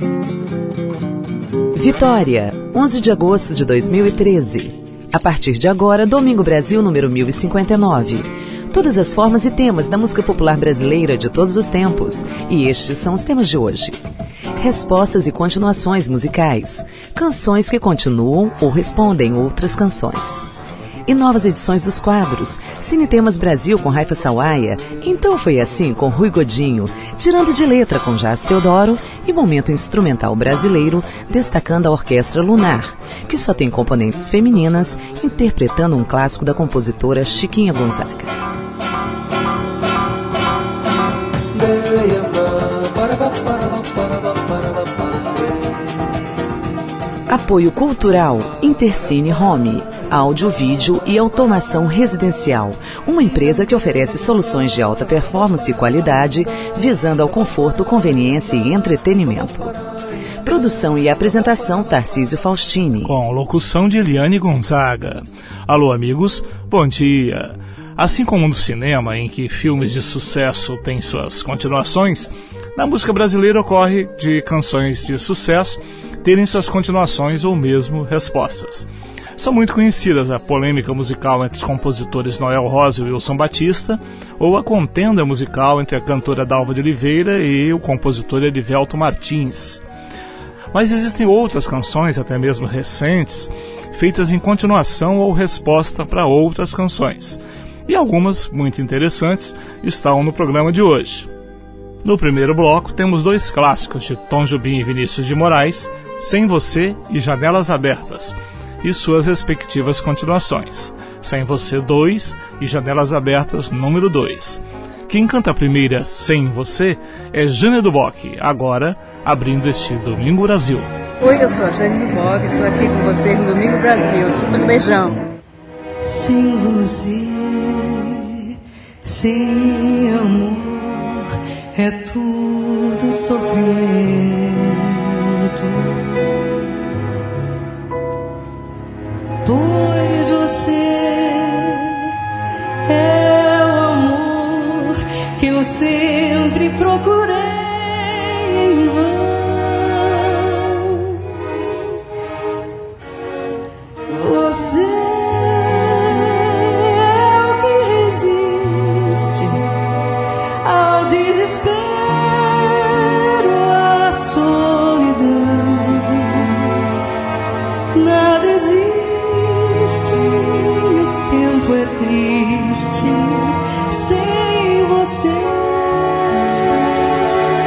Vitória, 11 de agosto de 2013. A partir de agora, Domingo Brasil número 1059. Todas as formas e temas da música popular brasileira de todos os tempos. E estes são os temas de hoje. Respostas e continuações musicais. Canções que continuam ou respondem outras canções. E novas edições dos quadros. Cine Temas Brasil com Raifa Sawaia. Então Foi Assim com Rui Godinho. Tirando de Letra com Jazz Teodoro. E Momento Instrumental Brasileiro, destacando a Orquestra Lunar, que só tem componentes femininas, interpretando um clássico da compositora Chiquinha Gonzaga. Apoio Cultural Intercine Home, áudio, vídeo e automação residencial. Uma empresa que oferece soluções de alta performance e qualidade, visando ao conforto, conveniência e entretenimento. Produção e apresentação Tarcísio Faustini. Com locução de Eliane Gonzaga. Alô, amigos, bom dia. Assim como no cinema, em que filmes de sucesso têm suas continuações, na música brasileira ocorre de canções de sucesso terem suas continuações ou mesmo respostas. São muito conhecidas a polêmica musical entre os compositores Noel Rosa e Wilson Batista, ou a contenda musical entre a cantora Dalva de Oliveira e o compositor Erivelto Martins. Mas existem outras canções, até mesmo recentes, feitas em continuação ou resposta para outras canções. E algumas, muito interessantes, estão no programa de hoje. No primeiro bloco, temos dois clássicos de Tom Jobim e Vinícius de Moraes, Sem Você e Janelas Abertas, e suas respectivas continuações, Sem Você 2 e Janelas Abertas número 2. Quem canta a primeira, Sem Você, é Jane do Boc, agora abrindo este Domingo Brasil. Oi, eu sou a Jane do Boc, estou aqui com você no Domingo Brasil. Super beijão. Sem você, sem amor, é tudo sofrimento. Pois você é o amor que eu sempre procurei em vão. Você é o que resiste ao desespero, à solidão. Nada existe. E o tempo é triste sem você.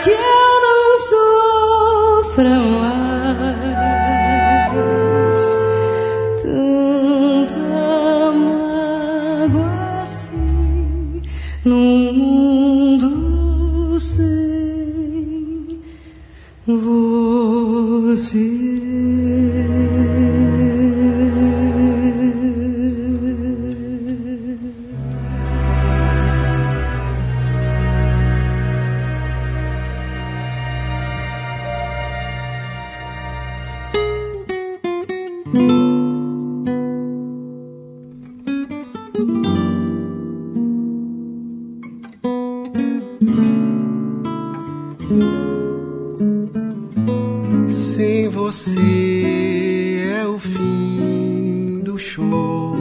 que eu não sofra mais tanta mágoa assim num mundo sem você. Sem você é o fim do show.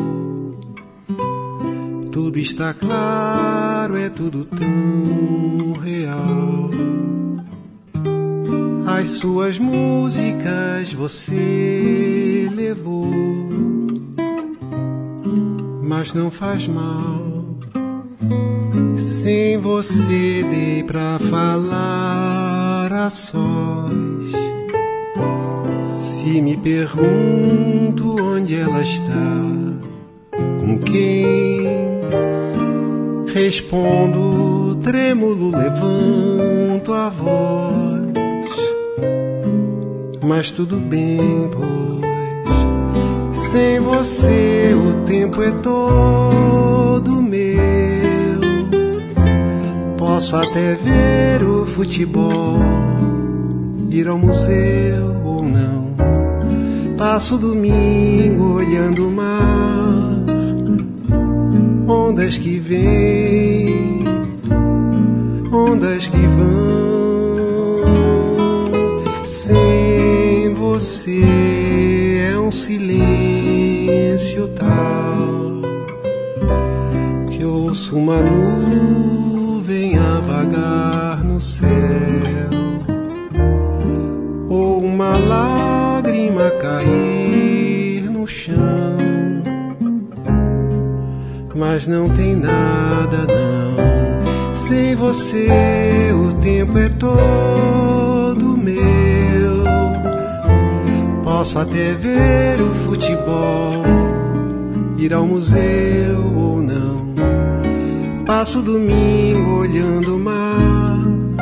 Tudo está claro, é tudo tão real. As suas músicas você levou, mas não faz mal. Sem você dei pra falar a sós. Se me pergunto onde ela está, com quem, respondo trêmulo, levanto a voz. Mas tudo bem, pois sem você o tempo é todo meu. Posso até ver o futebol, ir ao museu ou não. Passo domingo olhando o mar, ondas que vêm, ondas que vão. Sem você é um silêncio tal que ouço uma nuvem a vagar no céu, ou uma lágrima cair no chão. Mas não tem nada não. Sem você o tempo é todo meu. Posso até ver o futebol, ir ao museu ou não. Passo domingo olhando o mar,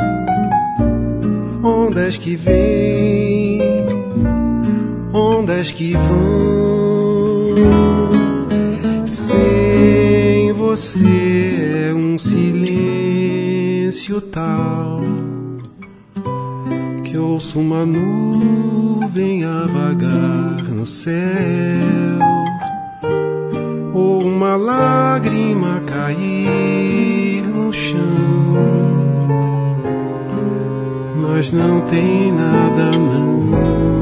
ondas que vêm, ondas que vão. Sem você é um silêncio tal que ouço uma nuvem a vagar no céu, ou uma lágrima cair no chão. Mas não tem nada não.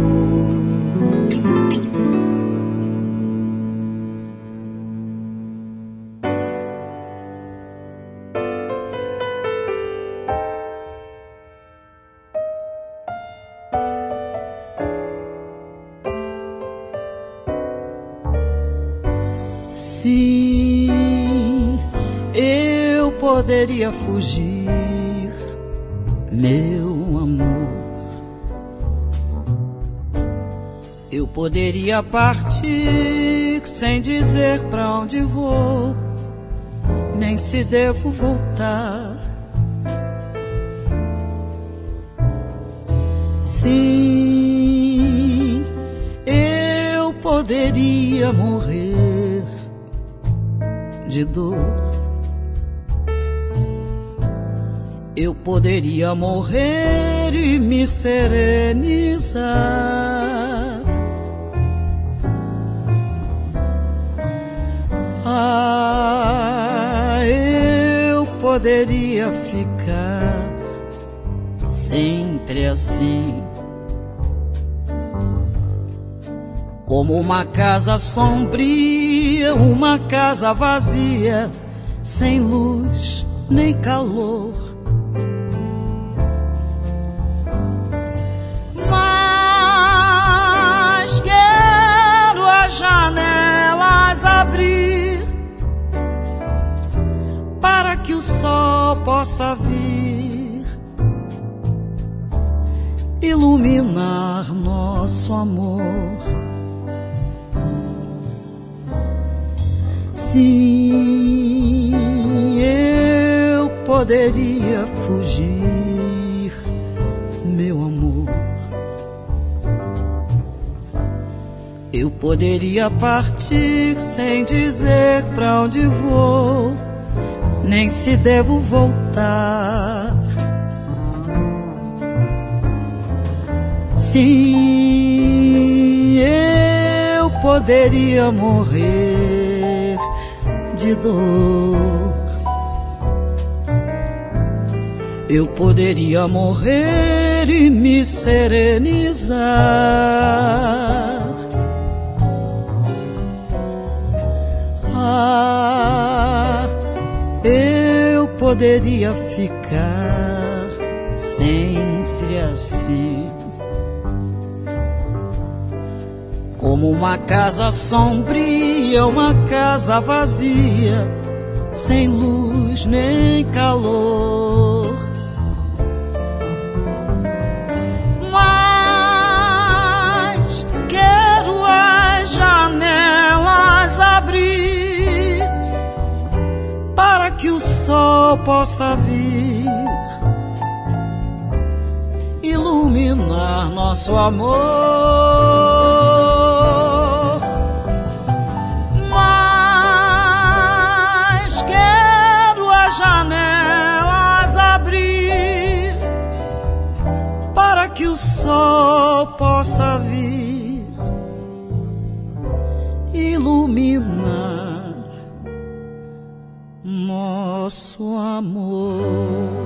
Sim, eu poderia fugir, meu amor. Eu poderia partir sem dizer pra onde vou, nem se devo voltar. Sim, eu poderia morrer de dor. Eu poderia morrer e me serenizar. Ah, eu poderia ficar sempre assim, como uma casa sombria, uma casa vazia, sem luz nem calor. Mas quero as janelas abrir para que o sol possa vir iluminar nosso amor. Sim, eu poderia fugir, meu amor. Eu poderia partir sem dizer pra onde vou, nem se devo voltar. Sim, eu poderia morrer de dor. Eu poderia morrer e me serenizar. Ah, eu poderia ficar sempre assim, como uma casa sombria, uma casa vazia, sem luz nem calor. Mas quero as janelas abrir para que o sol possa vir iluminar nosso amor. Janelas abrir para que o sol possa vir iluminar nosso amor.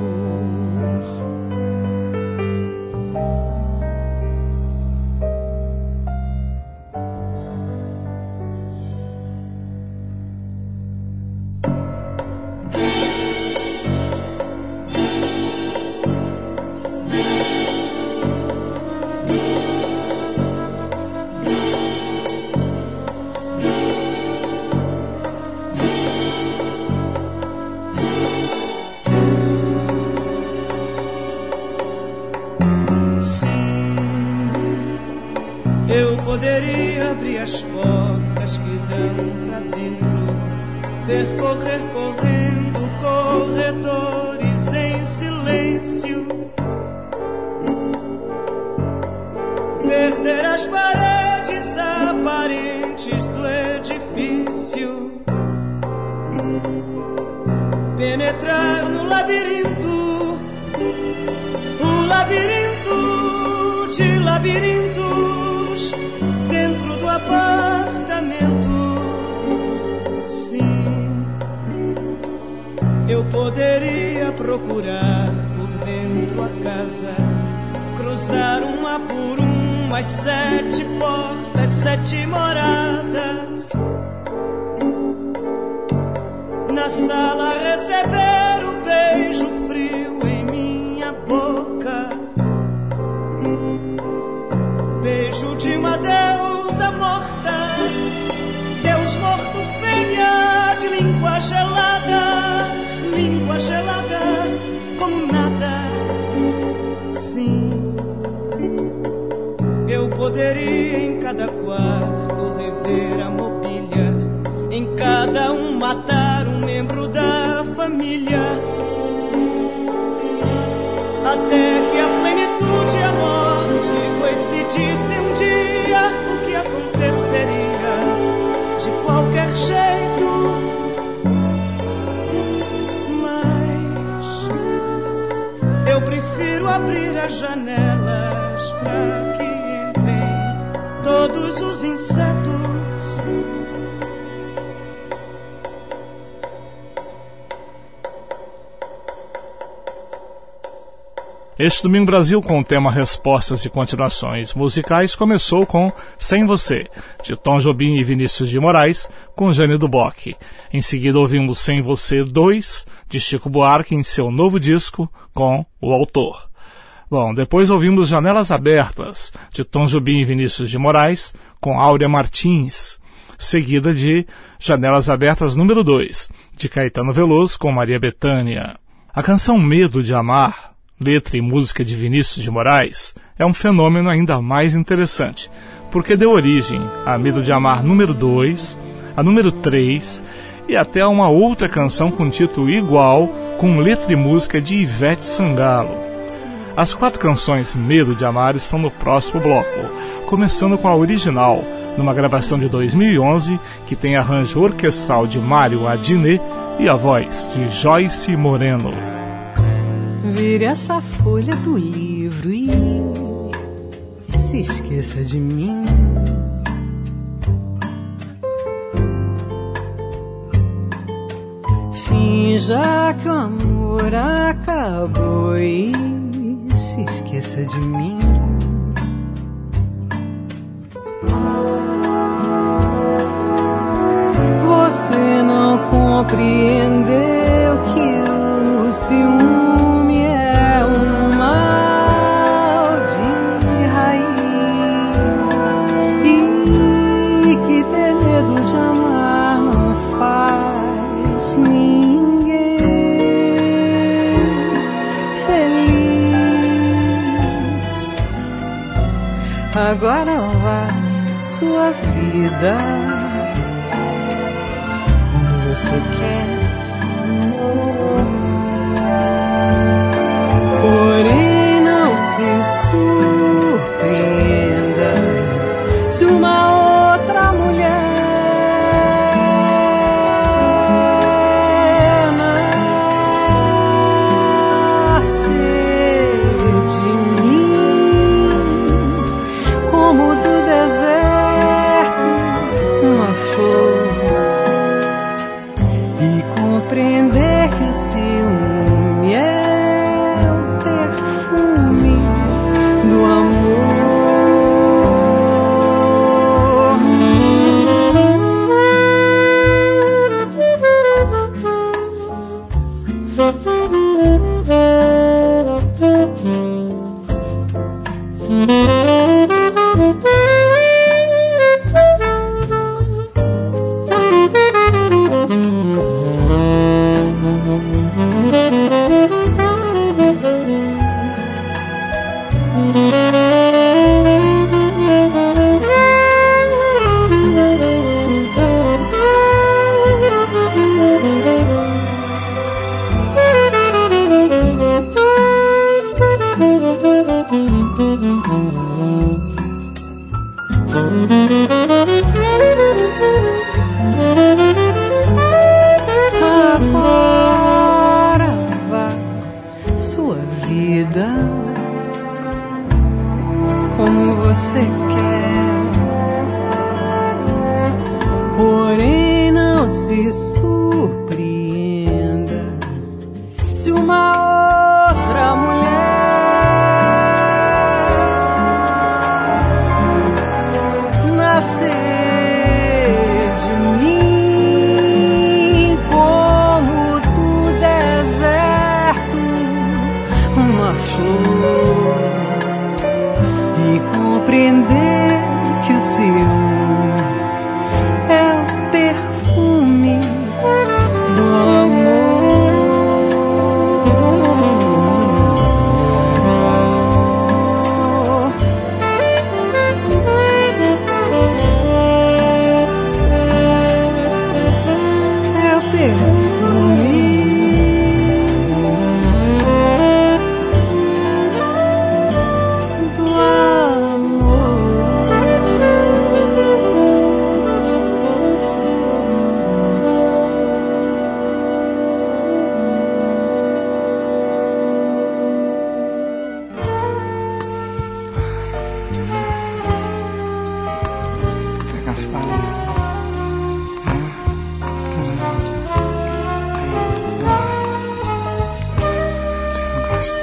Poderia abrir as portas que dão pra dentro, percorrer correndo corredores em silêncio, perder as paredes aparentes do edifício, penetrar no labirinto, o labirinto de labirintos dentro do apartamento. Sim, eu poderia procurar por dentro a casa, cruzar uma por uma as 7 portas, 7 moradas, na sala receber o beijo frio em minha boca, beijo de uma deusa morta, Deus morto fêmea de língua gelada como nada. Sim, eu poderia em cada quarto rever a mobília, em cada um matar um membro da família, até que a plenitude e a morte coincidissem um dia, o que aconteceria de qualquer jeito. Mas eu prefiro abrir as janelas para que entrem todos os insetos. Este Domingo Brasil, com o tema Respostas e Continuações Musicais, começou com Sem Você, de Tom Jobim e Vinícius de Moraes, com Jane do Bock. Em seguida ouvimos Sem Você 2, de Chico Buarque, em seu novo disco, com O Autor. Bom, depois ouvimos Janelas Abertas, de Tom Jobim e Vinícius de Moraes, com Áurea Martins, seguida de Janelas Abertas número 2, de Caetano Veloso, com Maria Bethânia. A canção Medo de Amar, letra e música de Vinícius de Moraes, é um fenômeno ainda mais interessante, porque deu origem a Medo de Amar número 2, a número 3 e até a uma outra canção com título igual, com letra e música de Ivete Sangalo. As 4 canções Medo de Amar estão no próximo bloco, começando com a original, numa gravação de 2011, que tem arranjo orquestral de Mário Adnet e a voz de Joyce Moreno. Vire essa folha do livro e se esqueça de mim. Finja que o amor acabou e se esqueça de mim. Você não compreendeu que o ciúme é um mal de raiz e que ter medo de amar não faz ninguém feliz. Agora vá sua vida você quer, porém não se surpreenda se uma outra mulher nascer de mim, como do deserto uma flor. Compreender que o ciúme é o perfume do amor. Agora vá sua vida como você quer, porém não se surpreenda se uma outra mulher nascer de mim, como do deserto uma flor, e compreender que o ciúme é o perfume do amor. É o perfume do amor. Tá cansado? Você não gosta?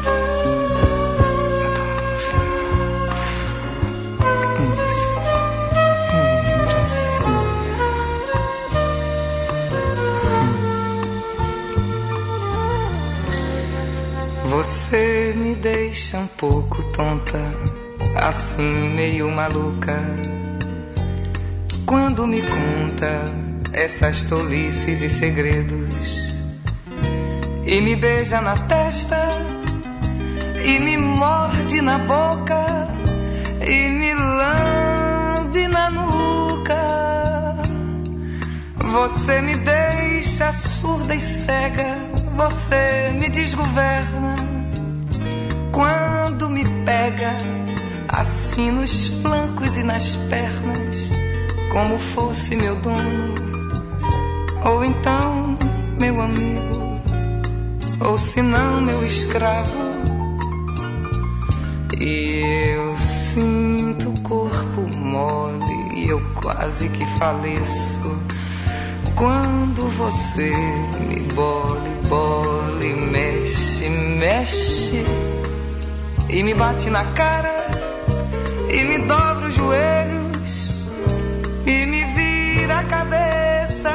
Você me deixa um pouco tonta, assim meio maluca, quando me conta essas tolices e segredos, e me beija na testa e me morde na boca e me lambe na nuca. Você me deixa surda e cega, você me desgoverna quando me pega assim nos flancos e nas pernas, como fosse meu dono, ou então meu amigo, ou se não meu escravo. E eu sinto o corpo mole e eu quase que faleço quando você me bola e mexe, mexe e me bate na cara e me dobra os joelhos e me vira a cabeça.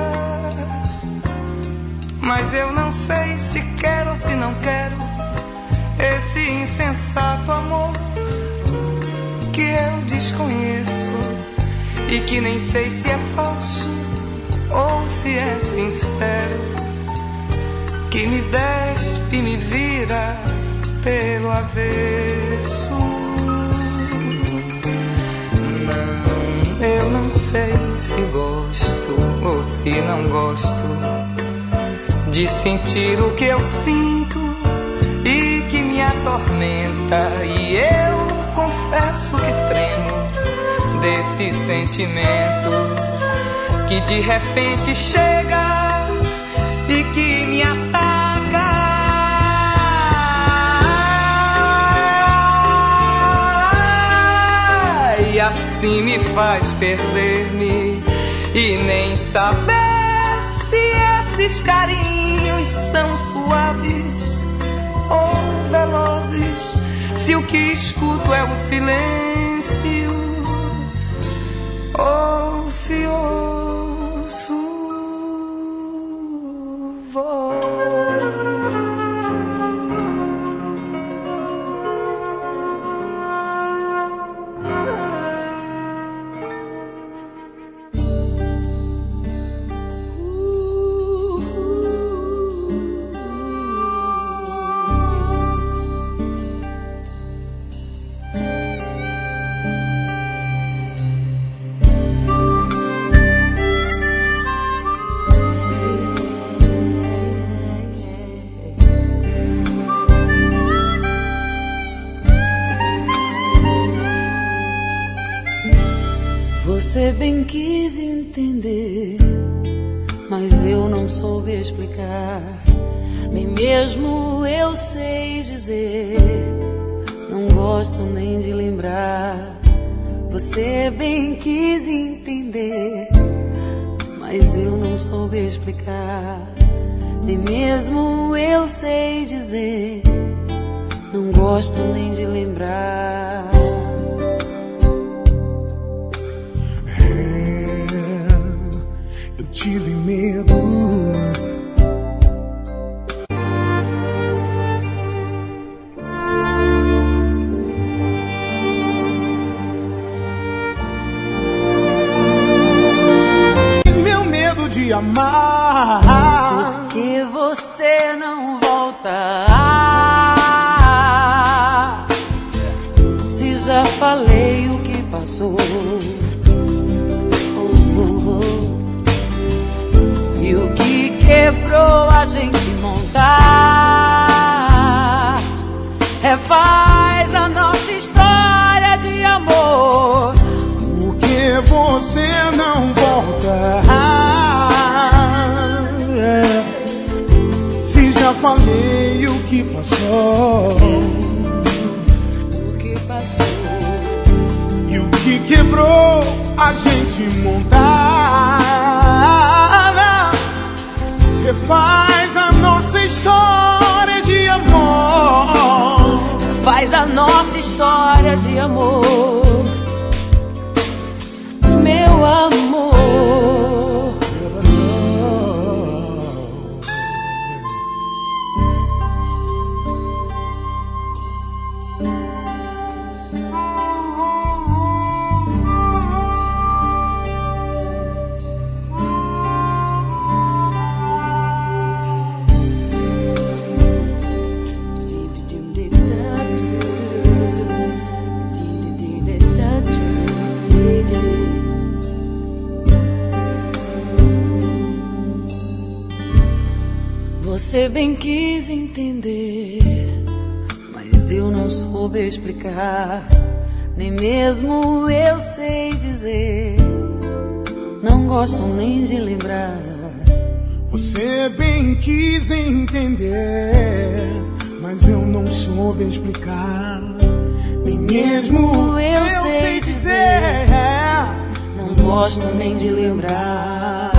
Mas eu não sei se quero ou se não quero esse insensato amor que eu desconheço e que nem sei se é falso ou se é sincero, que me despe e me vira pelo avesso. Não, eu não sei se gosto ou se não gosto de sentir o que eu sinto e que me atormenta, e eu confesso que tremo desse sentimento que de repente chega e que me ataca. E assim me faz perder-me e nem saber se esses carinhos são suaves ou velozes, se o que escuto é o silêncio ou se ouço vozes. Você bem quis entender, mas eu não soube explicar. Nem mesmo eu sei dizer, não gosto nem de lembrar. Você bem quis entender, mas eu não soube explicar. Nem mesmo eu sei dizer, não gosto nem de lembrar. Tive medo. Meu medo de amar. Por que você não volta? Se já falei o que passou. E o que quebrou a gente montar refaz a nossa história de amor. Por que você não volta? Se já falei o que passou. O que passou. E o que quebrou a gente montar refaz a nossa história de amor. Faz a nossa história de amor. Meu amor. Você bem quis entender, mas eu não soube explicar, nem mesmo eu sei dizer, não gosto nem de lembrar. Você bem quis entender, mas eu não soube explicar, nem mesmo eu sei dizer, não gosto nem de lembrar.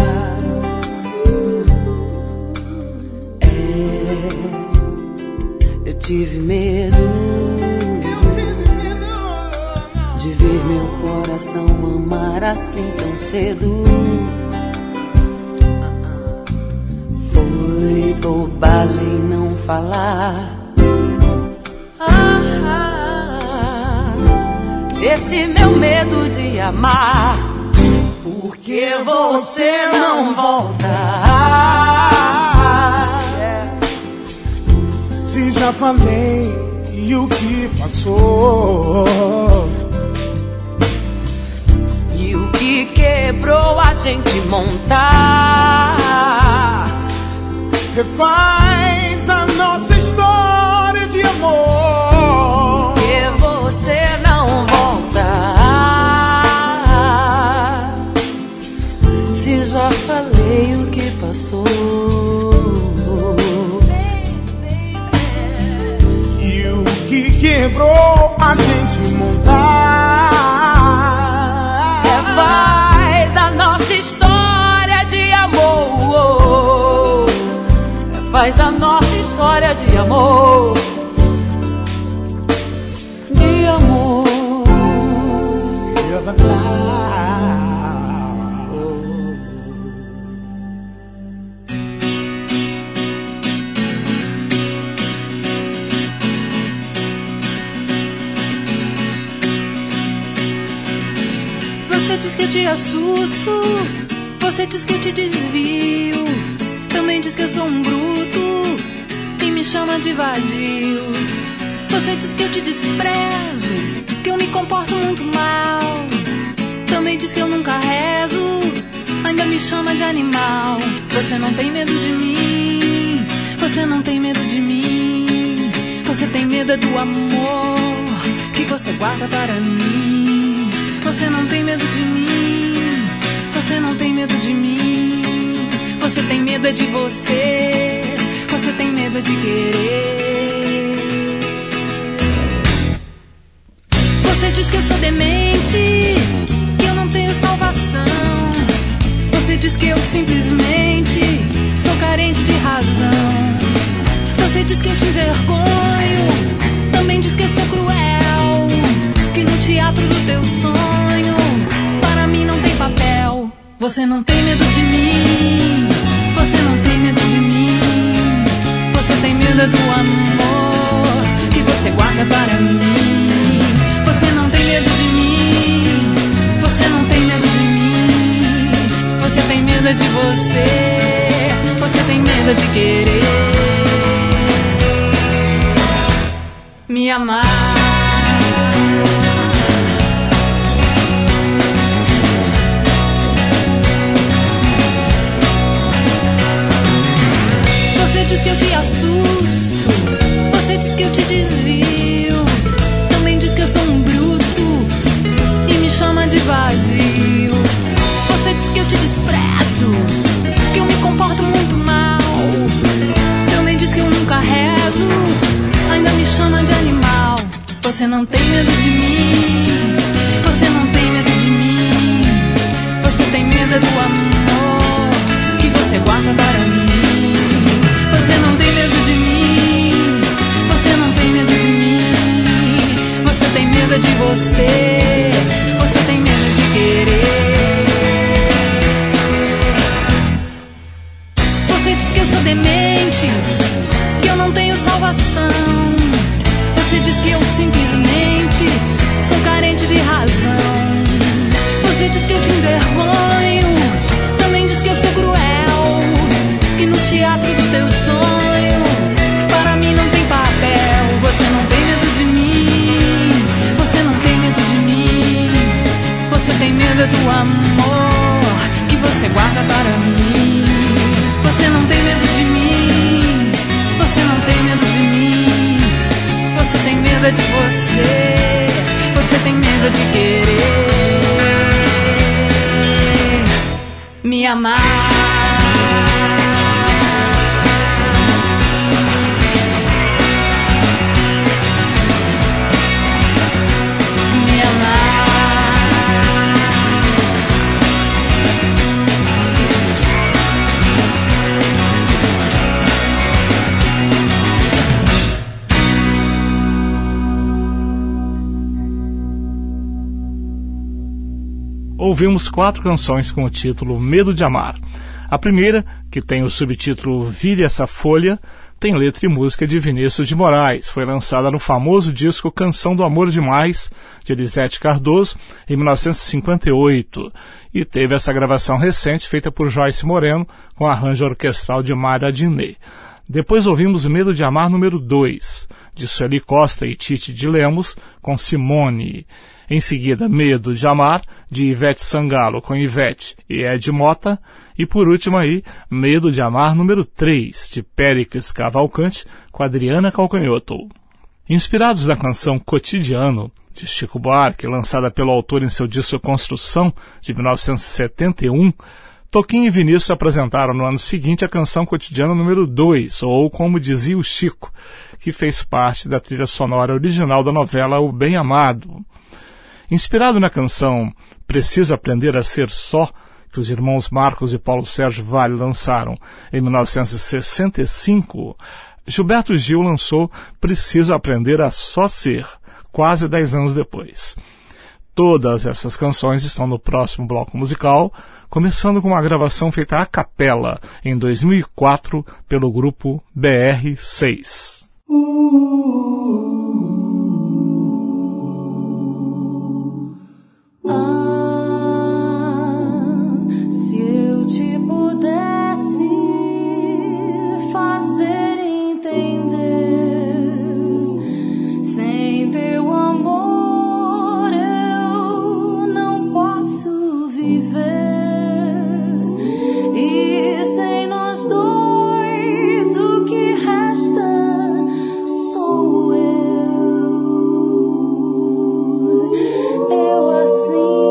Eu tive medo de ver meu coração amar assim tão cedo. Foi bobagem não falar. Esse meu medo de amar, porque você não volta. Se já falei e o que passou, e o que quebrou a gente montar, refaz a nossa história de amor, que você não volta. Se já falei o que passou, que quebrou a gente montar, refaz a nossa história de amor, refaz a nossa história de amor, de amor. Você diz que eu te assusto, você diz que eu te desvio, também diz que eu sou um bruto e me chama de vadio. Você diz que eu te desprezo, que eu me comporto muito mal, também diz que eu nunca rezo, ainda me chama de animal. Você não tem medo de mim, você não tem medo de mim, você tem medo do amor que você guarda para mim. Você não tem medo de mim, você não tem medo de mim, você tem medo de você, você tem medo de querer. Você diz que eu sou demente, que eu não tenho salvação, você diz que eu simplesmente sou carente de razão. Você diz que eu te envergonho, também diz que eu sou cruel, que no teatro do teu sonho para mim não tem papel. Você não tem medo de mim, você não tem medo de mim, você tem medo do amor que você guarda para mim. Você não tem medo de mim, você não tem medo de mim, você tem medo de você, você tem medo de querer me amar. Você diz que eu te assusto, você diz que eu te desvio, também diz que eu sou um bruto e me chama de vadio. Você diz que eu te desprezo, que eu me comporto muito mal, também diz que eu nunca rezo, ainda me chama de animal. Você não tem medo de mim, você não tem medo de mim, você tem medo do amor que você guarda para mim. Você não tem medo de mim, você não tem medo de mim, você tem medo de você, você tem medo de querer. Você diz que eu sou demente, que eu não tenho salvação, você diz que eu simplesmente sou carente de razão. Você diz que eu te envergonho, também diz que eu sou cruel, que no teatro do teu sonho para mim não tem papel. Você não tem medo de mim, você não tem medo de mim, você tem medo do amor que você guarda para mim. Você não tem medo de mim, amar. Ouvimos 4 canções com o título Medo de Amar. A primeira, que tem o subtítulo Vire Essa Folha, tem letra e música de Vinícius de Moraes. Foi lançada no famoso disco Canção do Amor Demais, de Elisete Cardoso, em 1958, e teve essa gravação recente feita por Joyce Moreno, com arranjo orquestral de Mara Diné. Depois ouvimos Medo de Amar número 2, de Sueli Costa e Tite de Lemos, com Simone. Em seguida, Medo de Amar, de Ivete Sangalo com Ivete e Ed Mota. E por último aí, Medo de Amar número 3, de Péricles Cavalcante com Adriana Calcanhoto. Inspirados na canção Cotidiano, de Chico Buarque, lançada pelo autor em seu disco Construção, de 1971, Toquinho e Vinícius apresentaram no ano seguinte a canção Cotidiano número 2, ou como dizia o Chico, que fez parte da trilha sonora original da novela O Bem Amado. Inspirado na canção Preciso Aprender a Ser Só, que os irmãos Marcos e Paulo Sérgio Vale lançaram em 1965, Gilberto Gil lançou Preciso Aprender a Só Ser, quase 10 anos depois. Todas essas canções estão no próximo bloco musical, começando com uma gravação feita a capela em 2004 pelo grupo BR6. Se eu te pudesse fazer entender, sem teu amor eu não posso viver, e sem nós dois o que resta sou eu assim.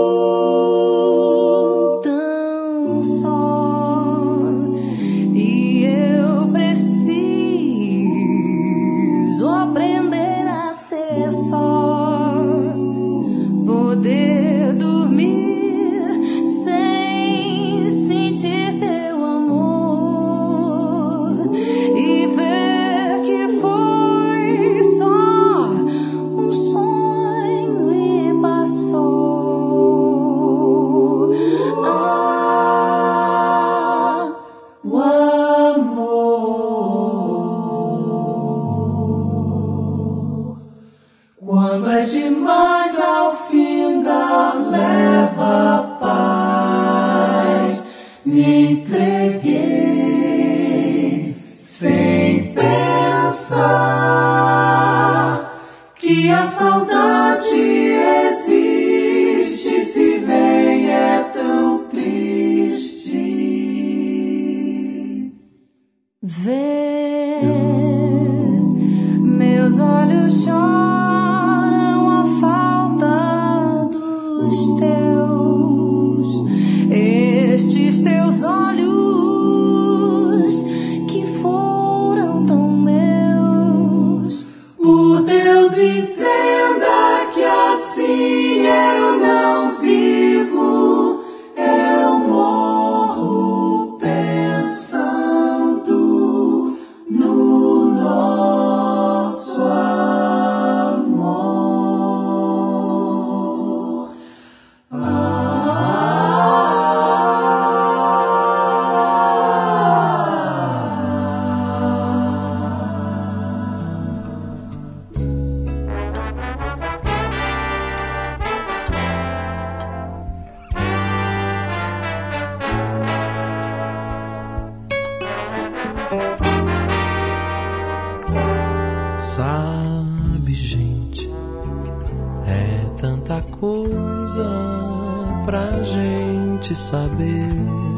Sabe, gente, é tanta coisa pra gente saber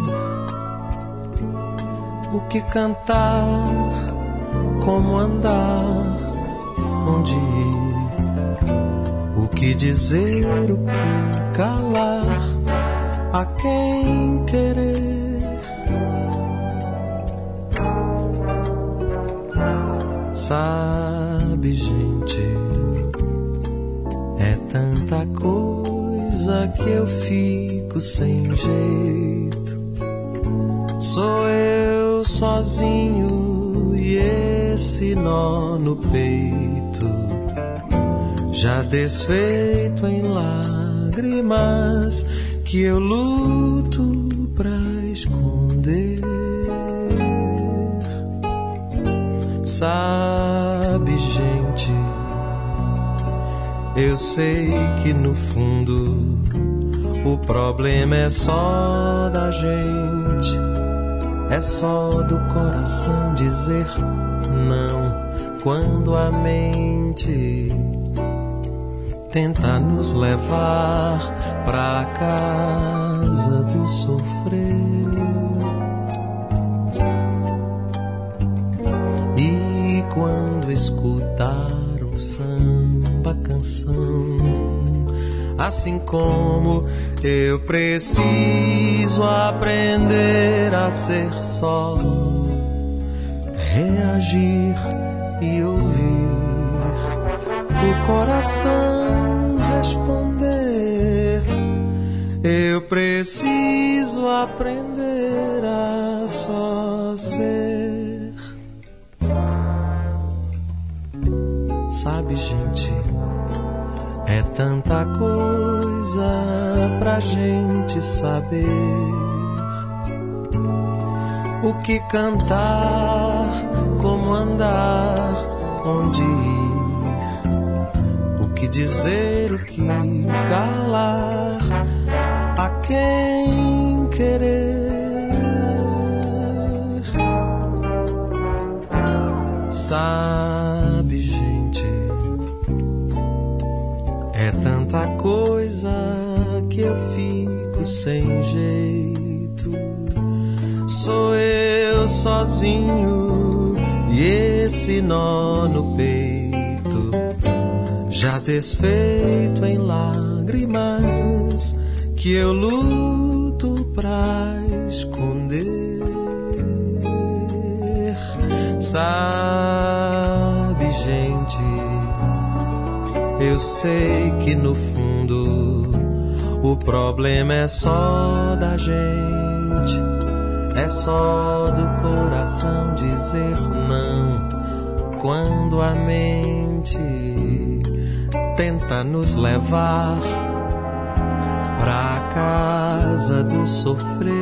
o que cantar, como andar, onde ir, o que dizer, o que calar, a quem querer. Sabe, gente, é tanta coisa que eu fico sem jeito. Sou eu sozinho e esse nó no peito, já desfeito em lágrimas que eu luto pra esconder. Sabe, gente, eu sei que no fundo o problema é só da gente, é só do coração dizer não quando a mente tenta nos levar pra casa do sofrer. E quando escutar um samba canção, assim como eu preciso aprender a ser só, reagir e ouvir o coração responder. Eu preciso aprender a só ser. Sabe, gente, é tanta coisa pra gente saber. O que cantar, como andar, onde ir, o que dizer, o que calar, a quem querer. Sabe, gente, é tanta coisa que eu fico sem jeito. Sou eu sozinho e esse nó no peito, já desfeito em lágrimas que eu luto pra esconder. Sabe, gente, eu sei que no fundo o problema é só da gente, é só do coração dizer não quando a mente tenta nos levar pra casa do sofrer.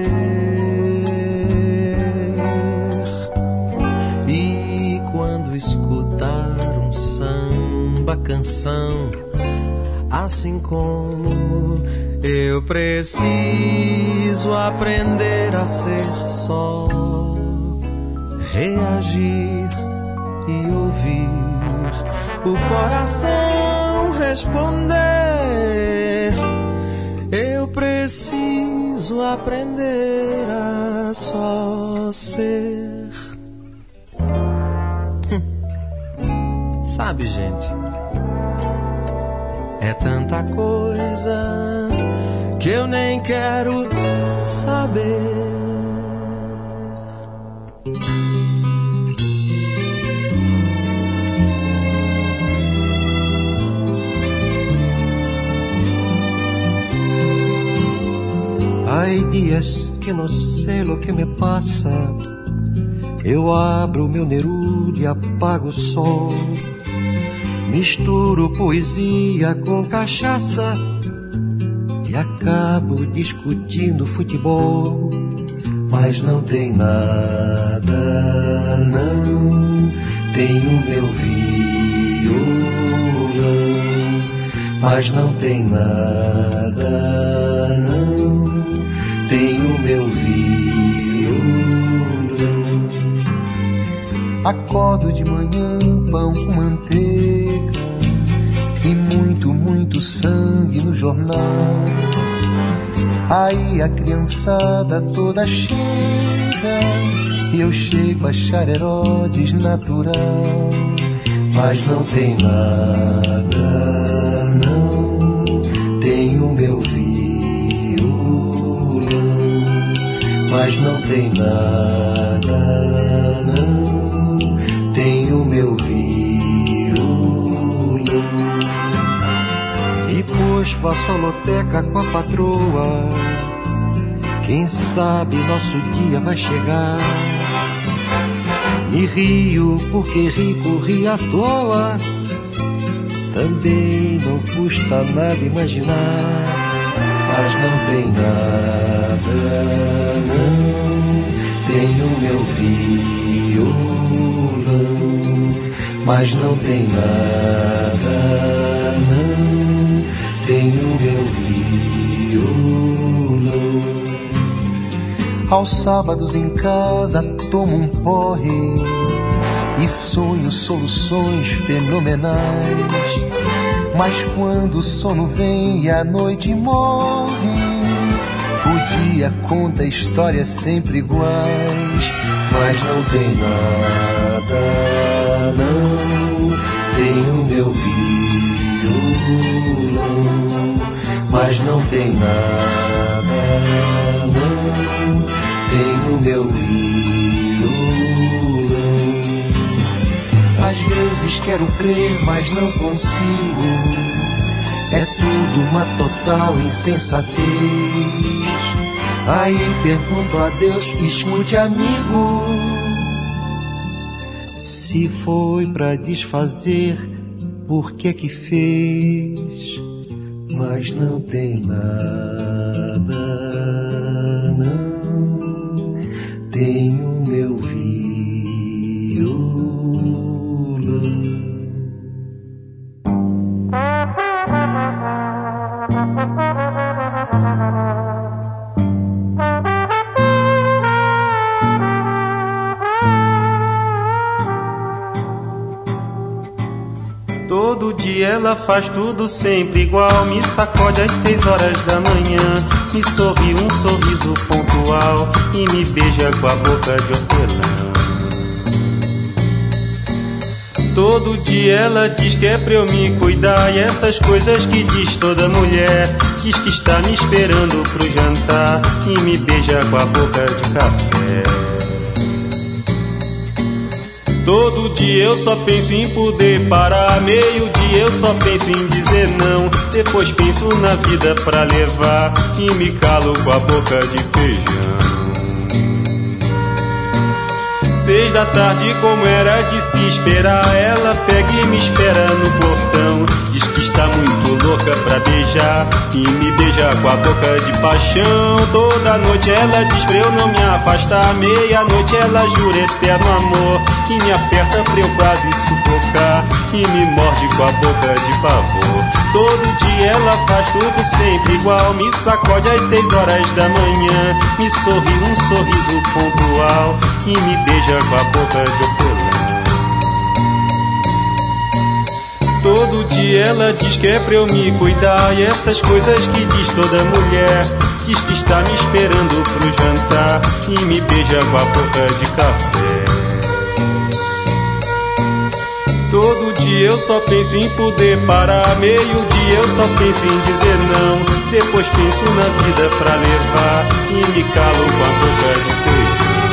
E quando escutar um samba canção, assim como eu preciso aprender a ser só, reagir e ouvir o coração responder. Eu preciso aprender a só ser. Sabe, gente, é tanta coisa que eu nem quero saber. Hay días que no sé lo que me pasa. Eu abro meu Neruda e apago o sol. Misturo poesia com cachaça e acabo discutindo futebol. Mas não tem nada, não. Tenho meu violão. Mas não tem nada, não. Tenho meu violão. Acordo de manhã, pão com manteiga e muito, muito sangue no jornal. Aí a criançada toda chega e eu chego a achar Herodes natural. Mas não tem nada, não. Tenho meu violão. Mas não tem nada, não. Tenho meu discoteca com a patroa. Quem sabe nosso dia vai chegar. Me rio porque rico ri à toa. Também não custa nada imaginar. Mas não tem nada, não. Tenho meu violão. Mas não tem nada, não. Tenho meu violão. Aos sábados em casa tomo um porre e sonho soluções fenomenais. Mas quando o sono vem e a noite morre, o dia conta histórias sempre iguais. Mas não tem nada, não. Tenho meu violão. Mas não tem nada, não. Tenho meu violão. Às vezes quero crer, mas não consigo. É tudo uma total insensatez. Aí pergunto a Deus, escute amigo, se foi pra desfazer, por que que fez? Mas não tem nada, não. Tenho meu violão. Todo dia ela faz tudo sempre igual. Me sacode às 6 horas da manhã, me sorri um sorriso pontual e me beija com a boca de hortelã. Todo dia ela diz que é pra eu me cuidar, e essas coisas que diz toda mulher. Diz que está me esperando pro jantar e me beija com a boca de café. Todo dia eu só penso em poder parar, meio-dia eu só penso em dizer não. Depois penso na vida pra levar e me calo com a boca de feijão. 6 da tarde, como era de se esperar, ela pega e me espera no portão. Diz que está muito louca pra beijar e me beija com a boca de paixão. Toda noite ela diz pra eu não me afastar, meia-noite ela jura eterno amor e me aperta pra eu quase sufocar e me morde com a boca de pavor. Todo dia ela faz tudo sempre igual, me sacode às 6 horas da manhã, me sorri um sorriso pontual e me beija com a boca de hortelã. Todo dia ela diz que é pra eu me cuidar, e essas coisas que diz toda mulher. Diz que está me esperando pro jantar e me beija com a boca de café. Todo dia eu só penso em poder parar, meio-dia eu só penso em dizer não. Depois penso na vida pra levar e me calo com a boca de feijão.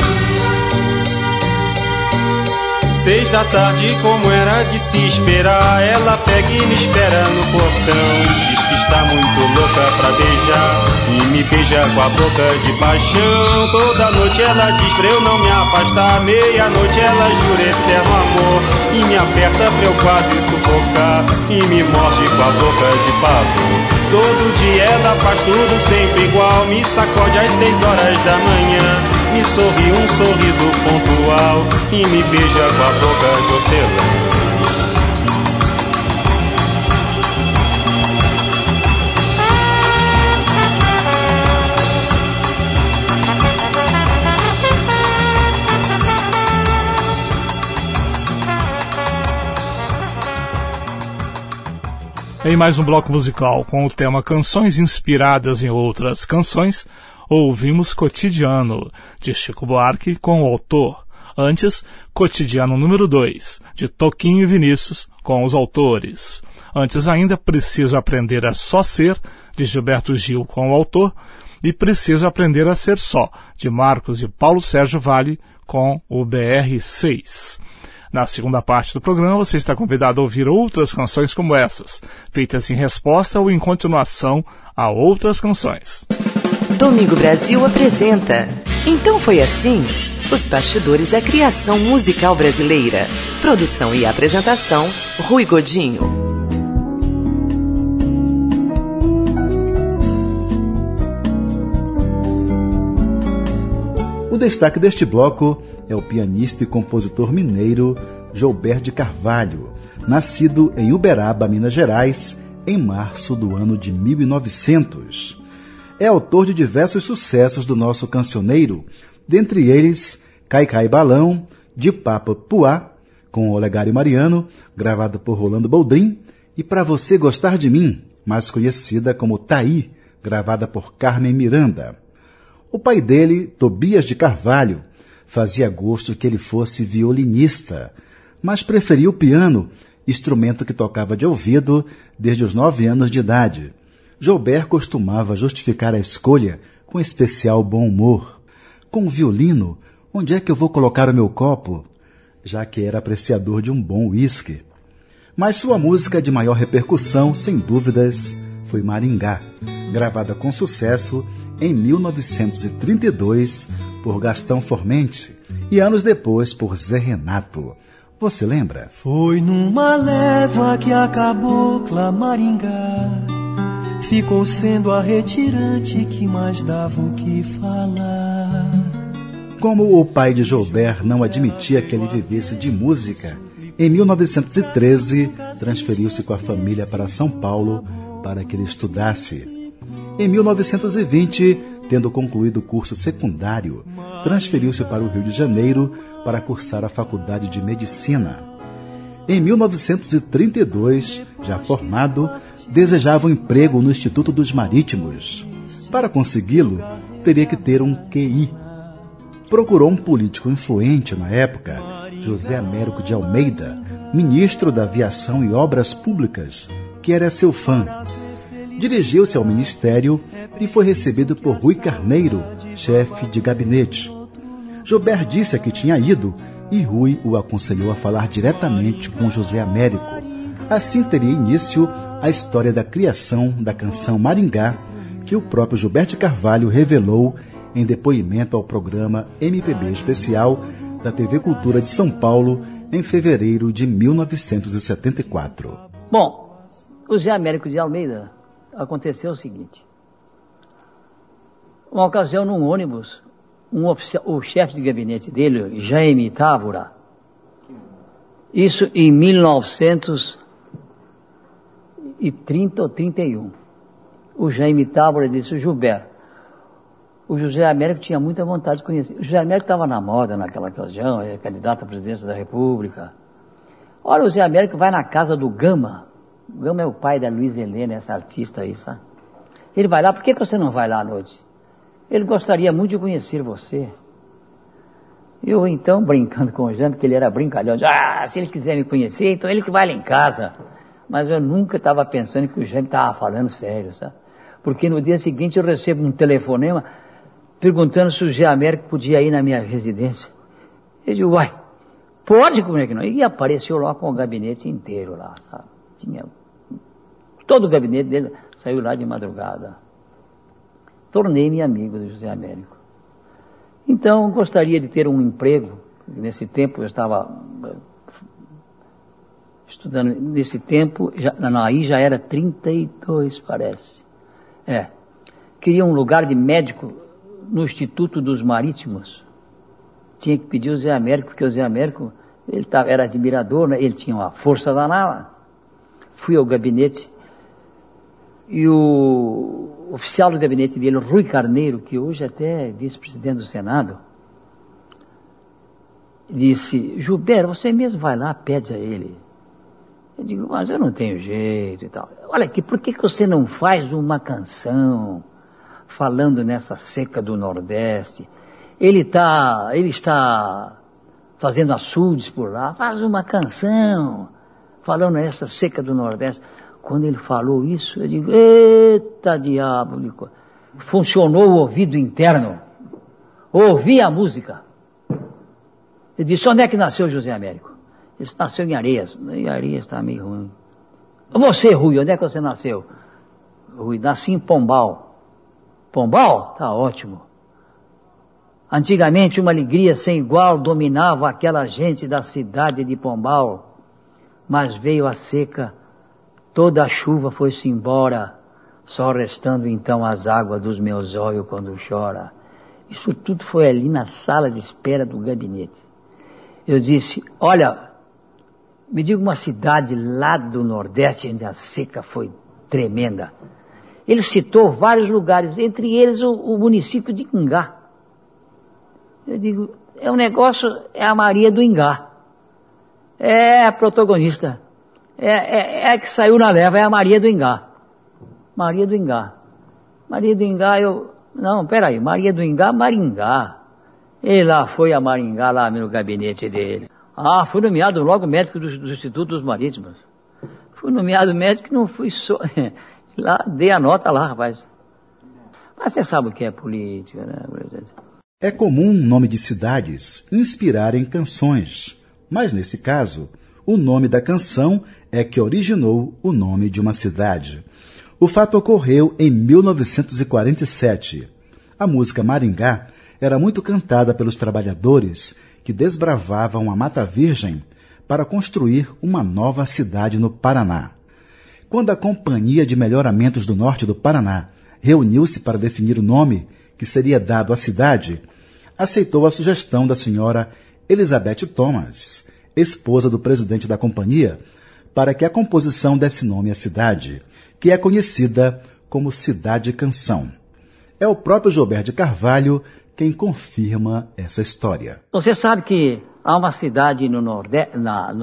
6 da tarde, como era de se esperar, ela pega e me espera no portão. Diz que está muito louca pra beijar e me beija com a boca de paixão. Toda noite ela diz pra eu não me afastar, meia-noite ela jura eterno amor e me aperta pra eu quase sufocar e me morde com a boca de pavor. Todo dia ela faz tudo sempre igual, me sacode às 6 horas da manhã, me sorri um sorriso pontual e me beija com a boca de hortelã. Em mais um bloco musical com o tema Canções Inspiradas em Outras Canções, ouvimos Cotidiano, de Chico Buarque, com o autor. Antes, Cotidiano número 2, de Toquinho e Vinícius, com os autores. Antes ainda, Preciso Aprender a Só Ser, de Gilberto Gil, com o autor. E Preciso Aprender a Ser Só, de Marcos e Paulo Sérgio Vale, com o BR6. Na segunda parte do programa, você está convidado a ouvir outras canções como essas, feitas em resposta ou em continuação a outras canções. Domingo Brasil apresenta Então Foi Assim, os bastidores da criação musical brasileira. Produção e apresentação, Rui Godinho. O destaque deste bloco é o pianista e compositor mineiro Joubert de Carvalho, nascido em Uberaba, Minas Gerais, em março do ano de 1900. É autor de diversos sucessos do nosso cancioneiro, dentre eles Cai Cai Balão, De Papa Puá, com Olegário Mariano, gravada por Rolando Boldrin, e Pra Você Gostar de Mim, mais conhecida como Taí, gravada por Carmen Miranda. O pai dele, Tobias de Carvalho, fazia gosto que ele fosse violinista, mas preferia o piano, instrumento que tocava de ouvido desde os 9 anos de idade. Joubert costumava justificar a escolha com especial bom humor. Com o violino, onde é que eu vou colocar o meu copo? Já que era apreciador de um bom uísque. Mas sua música de maior repercussão, sem dúvidas, foi Maringá, gravada com sucesso em 1932 por Gastão Formente e anos depois por Zé Renato. Você lembra? Foi numa leva que a cabocla Maringá ficou sendo a retirante que mais dava o que falar. Como o pai de Joubert não admitia que ele vivesse de música, em 1913 transferiu-se com a família para São Paulo para que ele estudasse. Em 1920, tendo concluído o curso secundário, transferiu-se para o Rio de Janeiro para cursar a Faculdade de Medicina. Em 1932, já formado, desejava um emprego no Instituto dos Marítimos. Para consegui-lo, teria que ter um QI. Procurou um político influente na época, José Américo de Almeida, ministro da Aviação e Obras Públicas, que era seu fã. Dirigiu-se ao ministério e foi recebido por Rui Carneiro, chefe de gabinete. Joubert disse a que tinha ido e Rui o aconselhou a falar diretamente com José Américo. Assim teria início a história da criação da canção Maringá, que o próprio Joubert de Carvalho revelou em depoimento ao programa MPB Especial da TV Cultura de São Paulo em fevereiro de 1974. Bom, o Zé Américo de Almeida aconteceu o seguinte. Uma ocasião, num ônibus, o chefe de gabinete dele, Jaime Távora, isso em 1930 ou 31, o Jaime Távora disse: o Joubert, o José Américo tinha muita vontade de conhecer. O José Américo estava na moda naquela ocasião, é candidato à presidência da República. Olha, o José Américo vai na casa do Gama. O Gama é o pai da Luiz Helena, essa artista aí, sabe? Ele vai lá. Por que você não vai lá à noite? Ele gostaria muito de conhecer você. Eu, então, brincando com o Jaime, porque ele era brincalhão, se ele quiser me conhecer, então ele que vai lá em casa. Mas eu nunca estava pensando que o Jaime estava falando sério, sabe? Porque no dia seguinte eu recebo um telefonema perguntando se o Zé Américo podia ir na minha residência. Eu digo, pode, como é que não? E apareceu lá com o gabinete inteiro lá, sabe? Tinha todo o gabinete dele, saiu lá de madrugada. Tornei-me amigo do José Américo. Então, gostaria de ter um emprego. Nesse tempo, eu estava estudando. Nesse tempo, aí já era 32, parece. Queria um lugar de médico no Instituto dos Marítimos. Tinha que pedir o Zé Américo, porque o Zé Américo era admirador, né? Ele tinha uma força danada. Fui ao gabinete e o oficial do gabinete dele, Rui Carneiro, que hoje até é vice-presidente do Senado, disse: Joubert, você mesmo vai lá, pede a ele. Eu digo, mas eu não tenho jeito e tal. Olha aqui, por que você não faz uma canção falando nessa seca do Nordeste? Ele está fazendo açudes por lá, faz uma canção falando nessa seca do Nordeste. Quando ele falou isso, eu digo, eita diabo, funcionou o ouvido interno, ouvi a música. Ele disse, onde é que nasceu José Américo? Ele nasceu em Areias. Em Areias está meio ruim. Você, Rui, onde é que você nasceu? Rui, nasci em Pombal. Pombal? Tá ótimo. Antigamente uma alegria sem igual dominava aquela gente da cidade de Pombal. Mas veio a seca, toda a chuva foi-se embora, só restando então as águas dos meus olhos quando chora. Isso tudo foi ali na sala de espera do gabinete. Eu disse, olha, me diga uma cidade lá do Nordeste onde a seca foi tremenda. Ele citou vários lugares, entre eles o município de Ingá. Eu digo, é um negócio, é a Maria do Ingá. É a protagonista. É a que saiu na leva, é a Maria do Ingá. Maria do Ingá. Maria do Ingá, não, peraí, Maria do Ingá, Maringá. E lá foi a Maringá, lá no gabinete dele. Fui nomeado logo médico do Instituto dos Marítimos. Fui nomeado médico, não fui só... Lá, dei a nota lá, rapaz. Mas você sabe o que é política, né? É comum o nome de cidades inspirarem canções, mas nesse caso, o nome da canção é que originou o nome de uma cidade. O fato ocorreu em 1947. A música Maringá era muito cantada pelos trabalhadores que desbravavam a Mata Virgem para construir uma nova cidade no Paraná. Quando a Companhia de Melhoramentos do Norte do Paraná reuniu-se para definir o nome que seria dado à cidade, aceitou a sugestão da senhora Elizabeth Thomas, esposa do presidente da companhia, para que a composição desse nome à cidade, que é conhecida como Cidade Canção. É o próprio Gilberto de Carvalho quem confirma essa história. Você sabe que há uma cidade no Nordeste,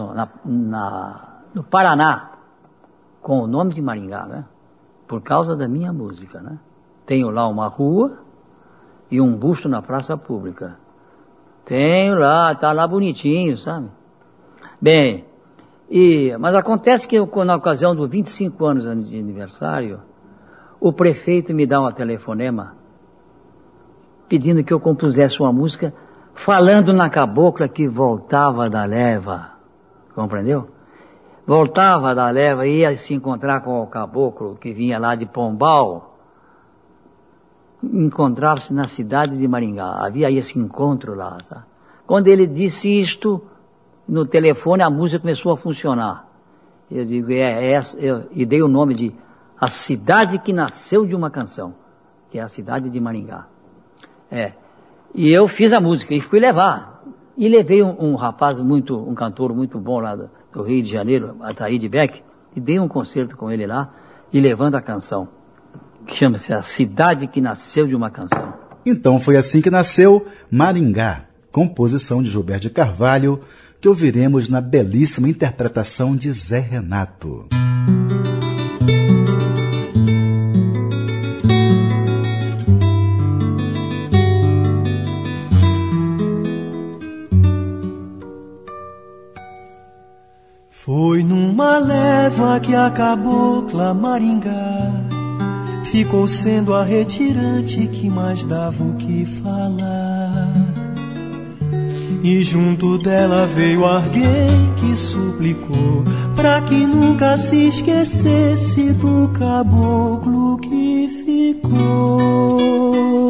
no Paraná, com o nome de Maringá, né? Por causa da minha música, né? Tenho lá uma rua e um busto na praça pública. Tenho lá, tá lá bonitinho, sabe? Bem, mas acontece que na ocasião dos 25 anos de aniversário, o prefeito me dá um telefonema pedindo que eu compusesse uma música falando na cabocla que voltava da leva. Compreendeu? Voltava da leva e ia se encontrar com o caboclo que vinha lá de Pombal, encontrar-se na cidade de Maringá. Havia esse encontro lá, sabe? Quando ele disse isto, no telefone a música começou a funcionar. Eu digo, e dei o nome de A Cidade que Nasceu de uma Canção, que é a cidade de Maringá. E eu fiz a música e fui levar. E levei um rapaz um cantor muito bom lá do Rio de Janeiro, Ataíde Beck, e dei um concerto com ele lá, e levando a canção, que chama-se A Cidade que Nasceu de uma Canção. Então foi assim que nasceu Maringá, composição de Gilberto de Carvalho, que ouviremos na belíssima interpretação de Zé Renato. Foi numa leva que a cabocla Maringá ficou sendo a retirante que mais dava o que falar. E junto dela veio alguém que suplicou pra que nunca se esquecesse do caboclo que ficou.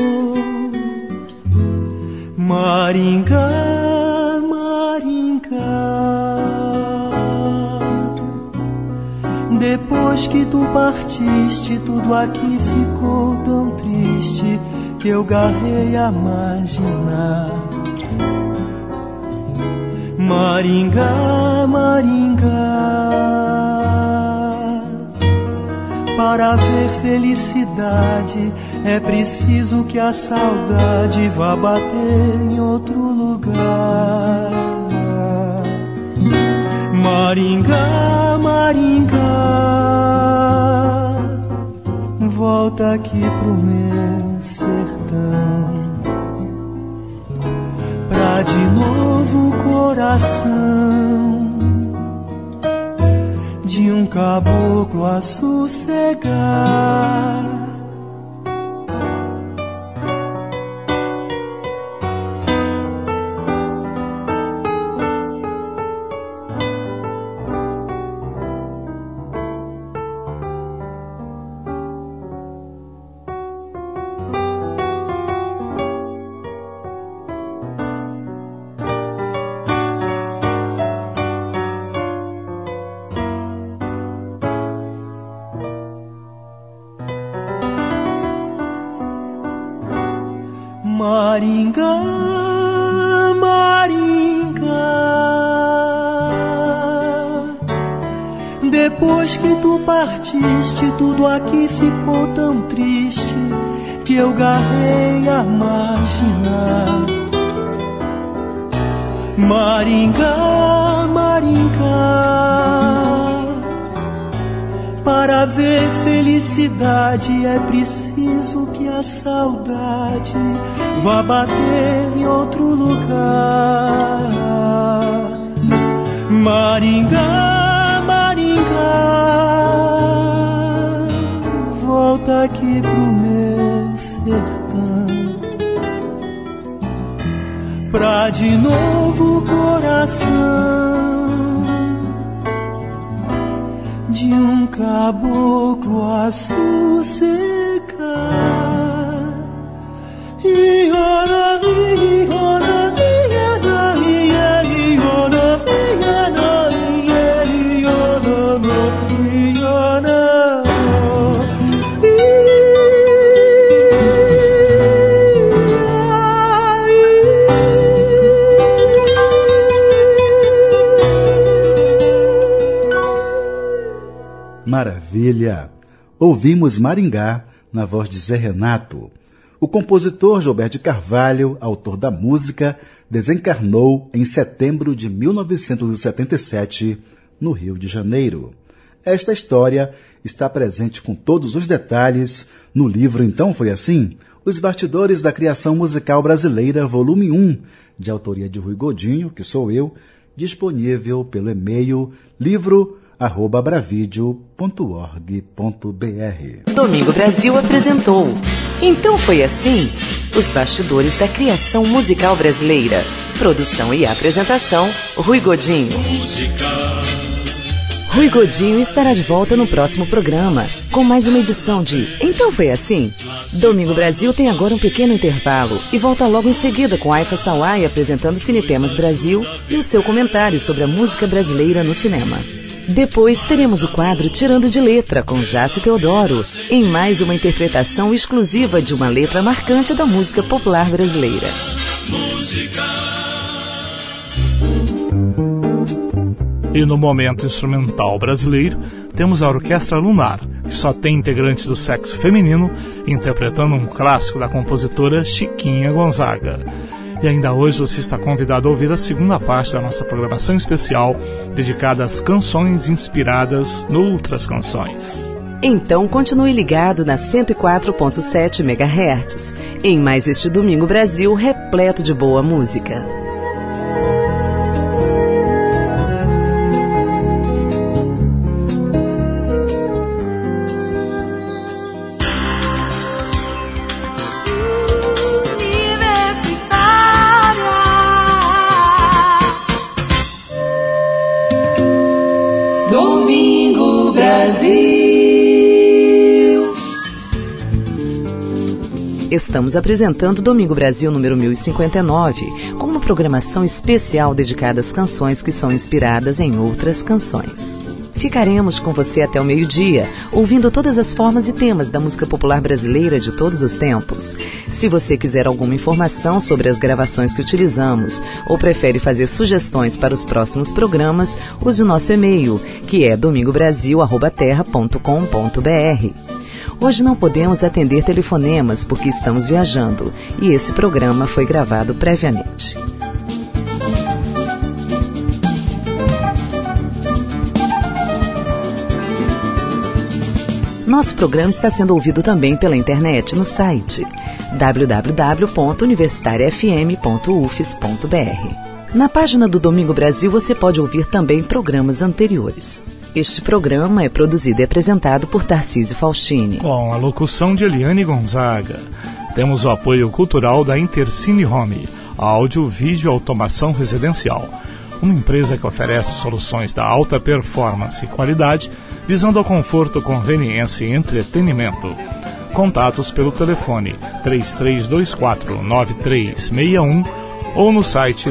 Maringá, Maringá, depois que tu partiste, tudo aqui ficou tão triste que eu garrei a imaginar. Maringá, Maringá, para ver felicidade é preciso que a saudade vá bater em outro lugar. Maringá, Maringá, volta aqui pro meu sertão, pra de novo o coração de um caboclo a sossegar. Maringá, Maringá, depois que tu partiste, tudo aqui ficou tão triste que eu garrei a marginar. Maringá, Maringá, para ver felicidade é preciso que a saudade vá bater em outro lugar. Maringá, Maringá, volta aqui pro meu sertão, pra de novo coração de um caboclo a sossegar. Iona, Iona, Iona, Iona, Iona, Iona, Maravilha! Ouvimos Maringá na voz de Zé Renato. O compositor Gilberto de Carvalho, autor da música, desencarnou em setembro de 1977, no Rio de Janeiro. Esta história está presente com todos os detalhes no livro Então Foi Assim? Os Bastidores da Criação Musical Brasileira, volume 1, de autoria de Rui Godinho, que sou eu, disponível pelo e-mail livro@bravideo.org.br. Domingo Brasil apresentou Então Foi Assim? Os Bastidores da Criação Musical Brasileira. Produção e apresentação, Rui Godinho. Rui Godinho estará de volta no próximo programa, com mais uma edição de Então Foi Assim? Domingo Brasil tem agora um pequeno intervalo e volta logo em seguida com Aifa Sawai apresentando Cinetemas Brasil e o seu comentário sobre a música brasileira no cinema. Depois teremos o quadro Tirando de Letra, com Jace Teodoro, em mais uma interpretação exclusiva de uma letra marcante da música popular brasileira. E no momento instrumental brasileiro, temos a Orquestra Lunar, que só tem integrantes do sexo feminino, interpretando um clássico da compositora Chiquinha Gonzaga. E ainda hoje você está convidado a ouvir a segunda parte da nossa programação especial, dedicada às canções inspiradas em outras canções. Então continue ligado na 104.7 MHz, em mais este Domingo Brasil repleto de boa música. Domingo Brasil. Estamos apresentando Domingo Brasil número 1059, com uma programação especial dedicada às canções que são inspiradas em outras canções. Ficaremos com você até o meio-dia, ouvindo todas as formas e temas da música popular brasileira de todos os tempos. Se você quiser alguma informação sobre as gravações que utilizamos ou prefere fazer sugestões para os próximos programas, use o nosso e-mail, que é domingobrasil@terra.com.br. Hoje não podemos atender telefonemas porque estamos viajando e esse programa foi gravado previamente. Nosso programa está sendo ouvido também pela internet no site www.universitariafm.ufes.br. Na página do Domingo Brasil você pode ouvir também programas anteriores. Este programa é produzido e apresentado por Tarcísio Faustini, com a locução de Eliane Gonzaga. Temos o apoio cultural da Intercine Home, áudio, vídeo, automação residencial. Uma empresa que oferece soluções da alta performance e qualidade, visando ao conforto, conveniência e entretenimento. Contatos pelo telefone 3324-9361 ou no site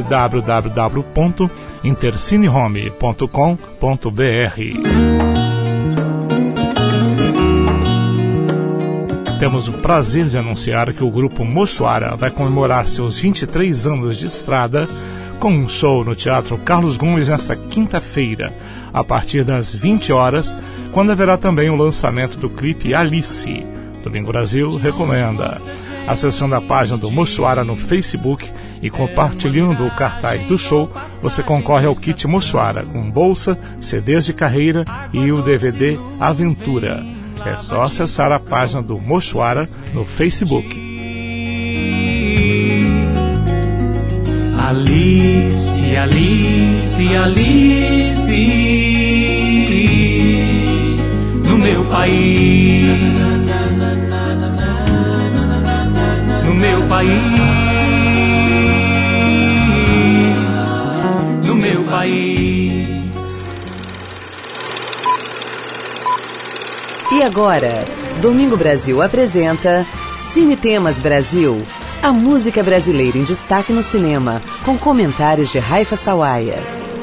www.intercinehome.com.br. temos o prazer de anunciar que o grupo Moçoara vai comemorar seus 23 anos de estrada com um show no Teatro Carlos Gomes nesta quinta-feira, a partir das 20 horas, quando haverá também o lançamento do clipe Alice. Domingo Brasil recomenda. Acessando a página do Moçoara no Facebook e compartilhando o cartaz do show, você concorre ao kit Moçoara, com bolsa, CDs de carreira e o DVD Aventura. É só acessar a página do Moçoara no Facebook. Alice, Alice, Alice, no meu país, no meu país, no meu país. E agora, Domingo Brasil apresenta Cine Temas Brasil. A música brasileira em destaque no cinema, com comentários de Raifa Sawaia.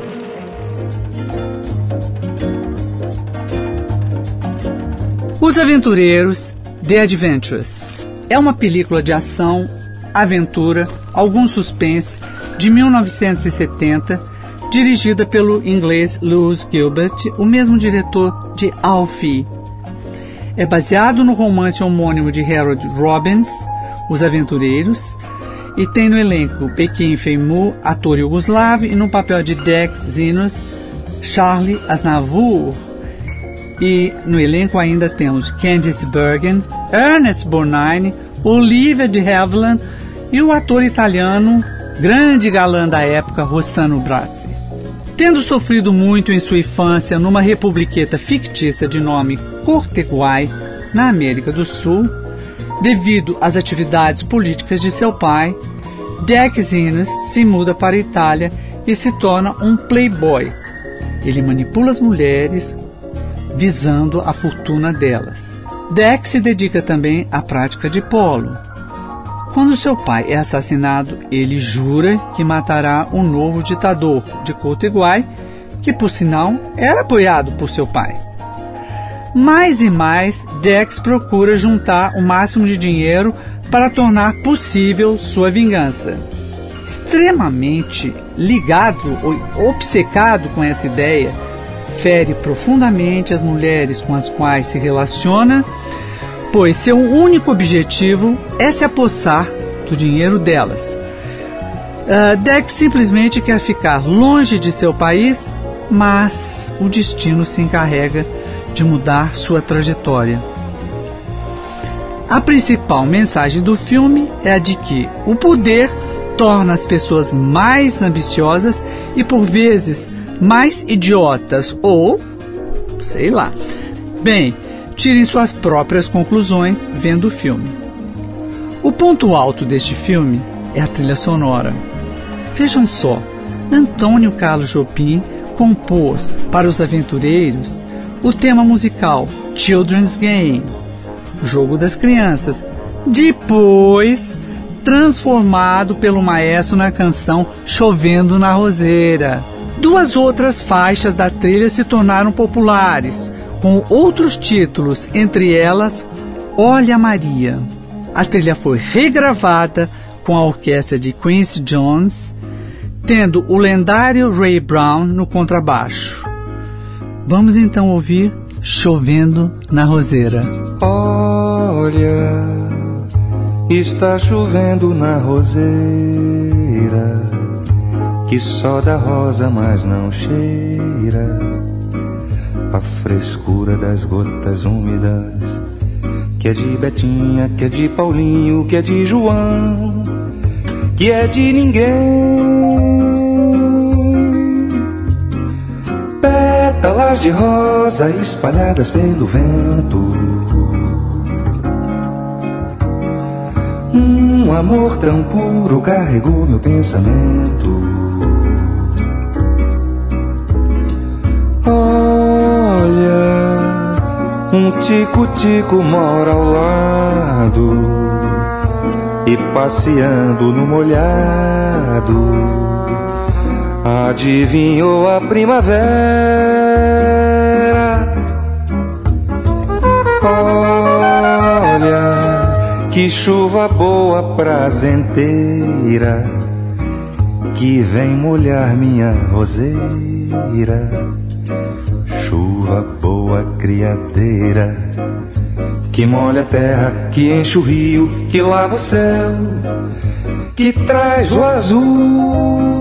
Os Aventureiros, The Adventures, é uma película de ação, aventura, algum suspense, de 1970, dirigida pelo inglês Lewis Gilbert, o mesmo diretor de Alfie. É baseado no romance homônimo de Harold Robbins, Os Aventureiros, e tem no elenco Pekin Feimur, ator iugoslavo, e no papel de Dex Zinos, Charlie Aznavour. E no elenco ainda temos Candice Bergen, Ernest Borgnine, Olivia de Havilland e o ator italiano, grande galã da época, Rossano Brazzi. Tendo sofrido muito em sua infância numa republiqueta fictícia de nome Corteguai, na América do Sul, devido às atividades políticas de seu pai, Dex Zinos se muda para a Itália e se torna um playboy. Ele manipula as mulheres, visando a fortuna delas. Dex se dedica também à prática de polo. Quando seu pai é assassinado, ele jura que matará um novo ditador de Corteguai, que por sinal era apoiado por seu pai. Mais e mais, Dex procura juntar o máximo de dinheiro para tornar possível sua vingança. Extremamente ligado ou obcecado com essa ideia, fere profundamente as mulheres com as quais se relaciona, pois seu único objetivo é se apossar do dinheiro delas. Dex simplesmente quer ficar longe de seu país, mas o destino se encarrega de mudar sua trajetória. A principal mensagem do filme é a de que o poder torna as pessoas mais ambiciosas e, por vezes, mais idiotas ou, sei lá. Bem, tirem suas próprias conclusões vendo o filme. O ponto alto deste filme é a trilha sonora. Vejam só, Antônio Carlos Jobim compôs para Os Aventureiros o tema musical Children's Game, Jogo das Crianças, depois transformado pelo maestro na canção Chovendo na Roseira. Duas outras faixas da trilha se tornaram populares, com outros títulos, entre elas Olha Maria. A trilha foi regravada com a orquestra de Quincy Jones, tendo o lendário Ray Brown no contrabaixo. Vamos então ouvir Chovendo na Roseira. Olha, está chovendo na roseira, que só da rosa mas não cheira a frescura das gotas úmidas, que é de Betinha, que é de Paulinho, que é de João, que é de ninguém. Pétalas de rosa espalhadas pelo vento, um amor tão puro carregou meu pensamento. Olha, um tico-tico mora ao lado e passeando no molhado adivinhou a primavera. Olha, Que chuva boa, prazenteira, que vem molhar minha roseira. Chuva boa, criadeira, que molha a terra, que enche o rio, que lava o céu, que traz o azul.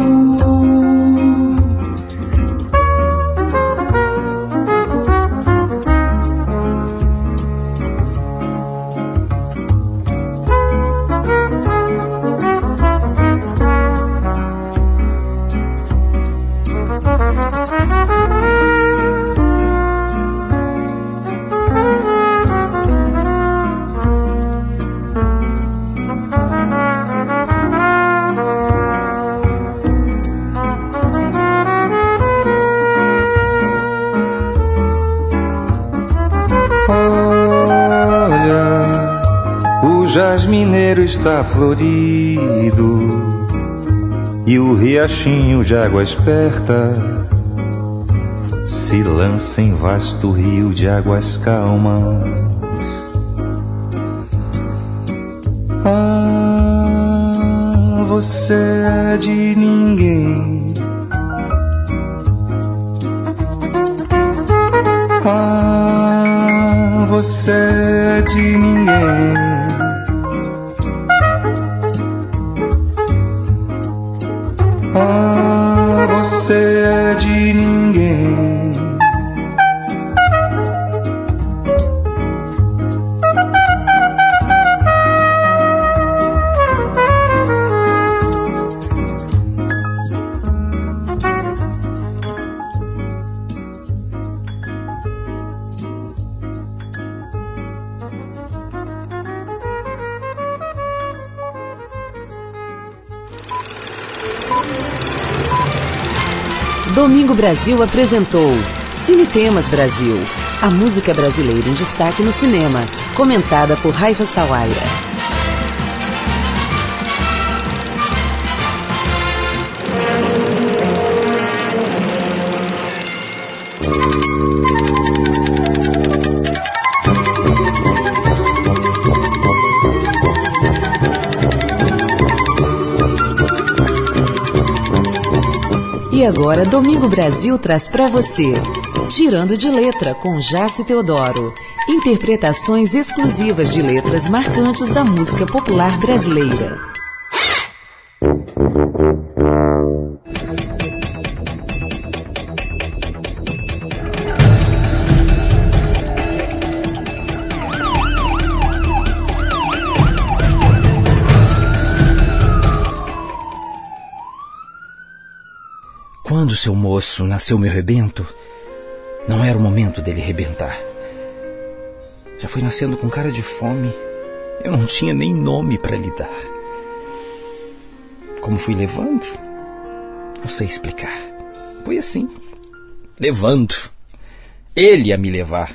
O jasmineiro está florido e o riachinho de água esperta se lança em vasto rio de águas calmas. Ah, você é de ninguém. Ah, você é de ninguém. Ah, você é de ninguém. Domingo Brasil apresentou Cine Temas Brasil, a música brasileira em destaque no cinema, comentada por Raifa Sawaia. E agora, Domingo Brasil traz para você Tirando de Letra, com Jaci Teodoro. Interpretações exclusivas de letras marcantes da música popular brasileira. Quando seu moço nasceu meu rebento, não era o momento dele rebentar. Já foi nascendo com cara de fome, eu não tinha nem nome para lhe dar. Como fui levando, não sei explicar. Foi assim, levando. Ele ia me levar.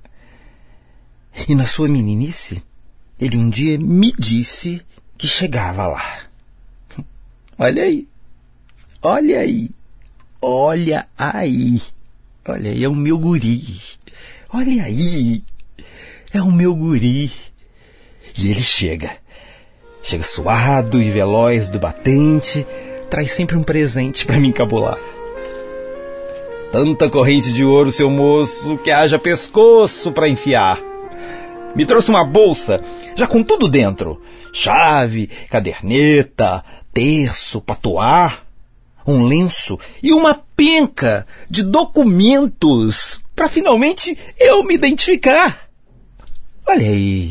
E na sua meninice, ele um dia me disse que chegava lá. Olha aí, olha aí. Olha aí, olha aí, é o meu guri, olha aí, é o meu guri. E ele chega suado e veloz do batente, traz sempre um presente para me encabular. Tanta corrente de ouro, seu moço, que haja pescoço para enfiar. Me trouxe uma bolsa, já com tudo dentro, chave, caderneta, terço, patuá, um lenço e uma penca de documentos para finalmente eu me identificar. Olha aí,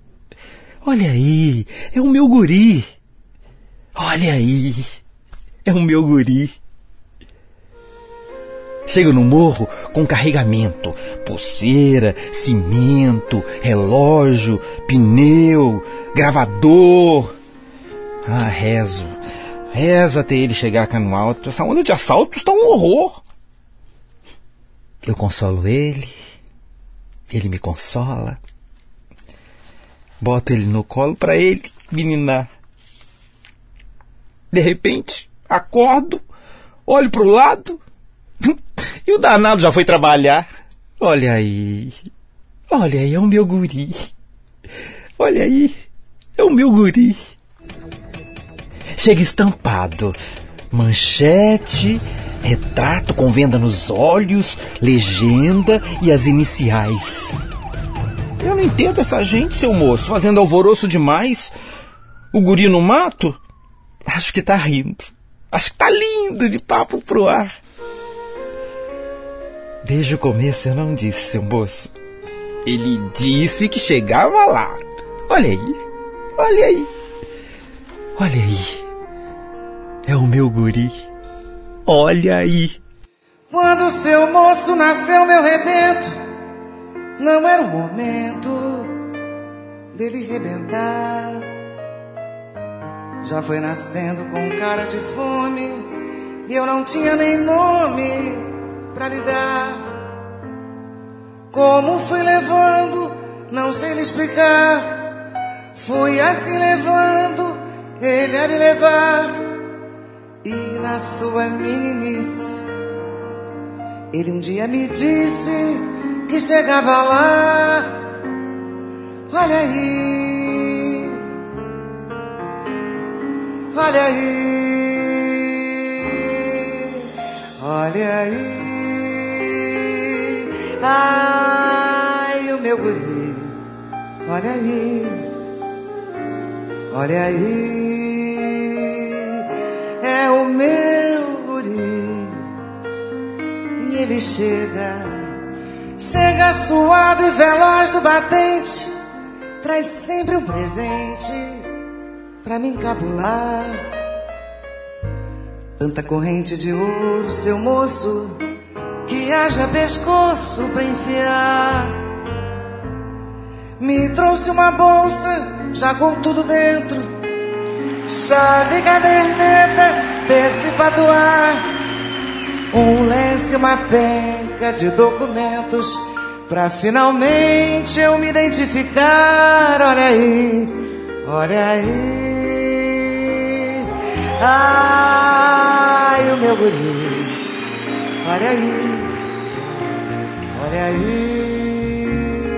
é o meu guri. Olha aí, é o meu guri. Chego no morro com carregamento, pulseira, cimento, relógio, pneu, gravador. Ah, rezo até ele chegar cá no alto. Essa onda de assaltos está um horror. Eu consolo ele me consola. Boto ele no colo para ele meninar. De repente, acordo, olho pro lado e o danado já foi trabalhar. Olha aí, é o meu guri. Olha aí. É o meu guri. Chega estampado, manchete, retrato com venda nos olhos, legenda e as iniciais. Eu não entendo essa gente, seu moço, fazendo alvoroço demais. O guri no mato? Acho que tá rindo. Acho que tá lindo de papo pro ar. Desde o começo eu não disse, seu moço. Ele disse que chegava lá. Olha aí, olha aí, olha aí. É o meu guri. Olha aí. Quando seu moço nasceu, meu rebento, não era o momento dele rebentar. Já foi nascendo com cara de fome e eu não tinha nem nome pra lhe dar. Como fui levando, não sei lhe explicar. Fui assim levando ele a me levar. E na sua meninice, ele um dia me disse que chegava lá. Olha aí, olha aí, olha aí. Ai, o meu guri, olha aí, olha aí. É o meu guri. E ele chega suado e veloz do batente, traz sempre um presente pra me encabular. Tanta corrente de ouro, seu moço, que haja pescoço pra enfiar. Me trouxe uma bolsa, já com tudo dentro, chave, caderneta, terço pra doar, um lenço e uma penca de documentos pra finalmente eu me identificar. Olha aí, olha aí. Ai, o meu guri. Olha aí, olha aí.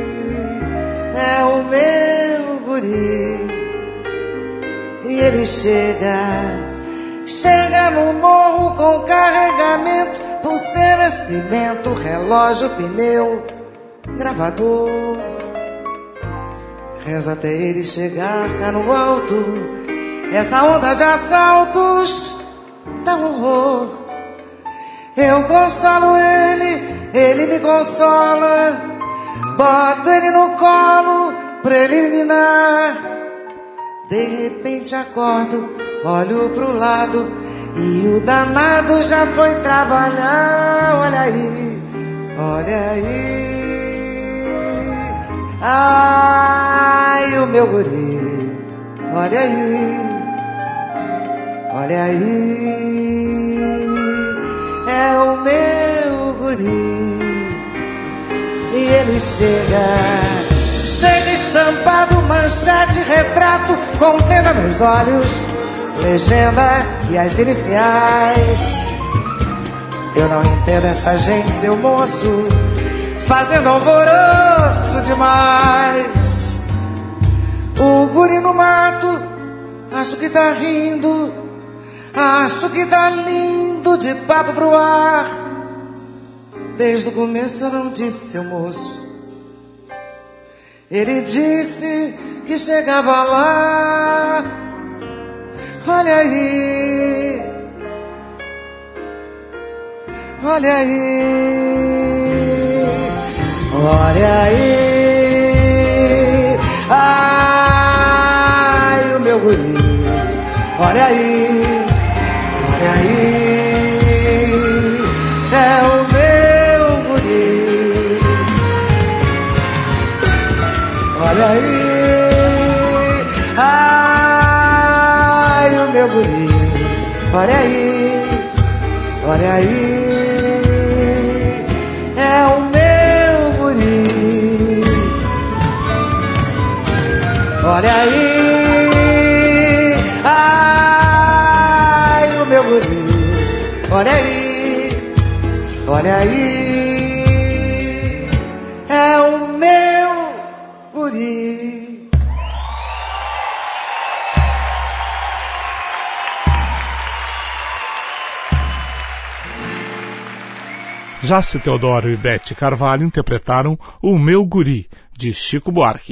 É o meu guri. E ele chega no morro com carregamento, pulseira, cimento, relógio, pneu, gravador. Reza até ele chegar cá no alto. Essa onda de assaltos dá um horror. Eu consolo ele me consola. Boto ele no colo pra ele me ninar. De repente acordo, olho pro lado e o danado já foi trabalhar. Olha aí, olha aí. Ai, o meu guri. Olha aí, olha aí. É o meu guri. E ele chega estampado, manchete, retrato, com venda nos olhos, legenda e as iniciais. Eu não entendo essa gente, seu moço, fazendo alvoroço demais. O guri no mato, acho que tá rindo, acho que tá lindo de papo pro ar. Desde o começo eu não disse, seu moço. Ele disse que chegava lá. Olha aí, olha aí, olha aí. Ai, o meu guri. Olha aí, olha aí. É o meu guri. Olha aí, ai, o meu guri. Olha aí, olha aí. É o meu guri. Olha aí, ai, o meu guri. Olha aí, olha aí. É o meu guri. Jaci Teodoro e Bete Carvalho interpretaram O Meu Guri, de Chico Buarque.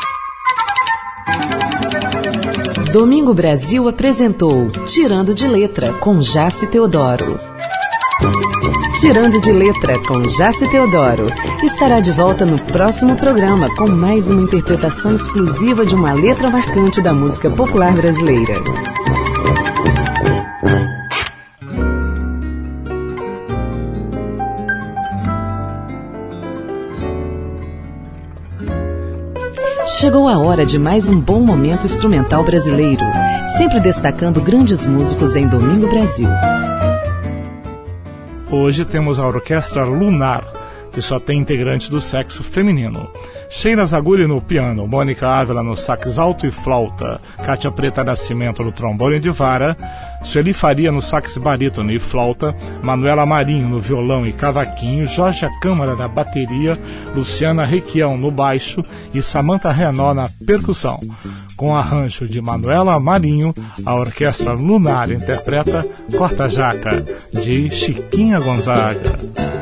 Domingo Brasil apresentou Tirando de Letra, com Jaci Teodoro. Tirando de Letra, com Jaci Teodoro, estará de volta no próximo programa com mais uma interpretação exclusiva de uma letra marcante da música popular brasileira. Chegou a hora de mais um bom momento instrumental brasileiro, sempre destacando grandes músicos em Domingo Brasil. Hoje temos a Orquestra Lunar, que só tem integrantes do sexo feminino. Sheila Zaguri no piano, Mônica Ávila no sax alto e flauta, Cátia Preta Nascimento no trombone de vara, Sueli Faria no sax barítono e flauta, Manuela Marinho no violão e cavaquinho, Jorge Câmara na bateria, Luciana Requião no baixo e Samantha Renó na percussão. Com arranjo de Manuela Marinho, a Orquestra Lunar interpreta Corta Jaca, de Chiquinha Gonzaga.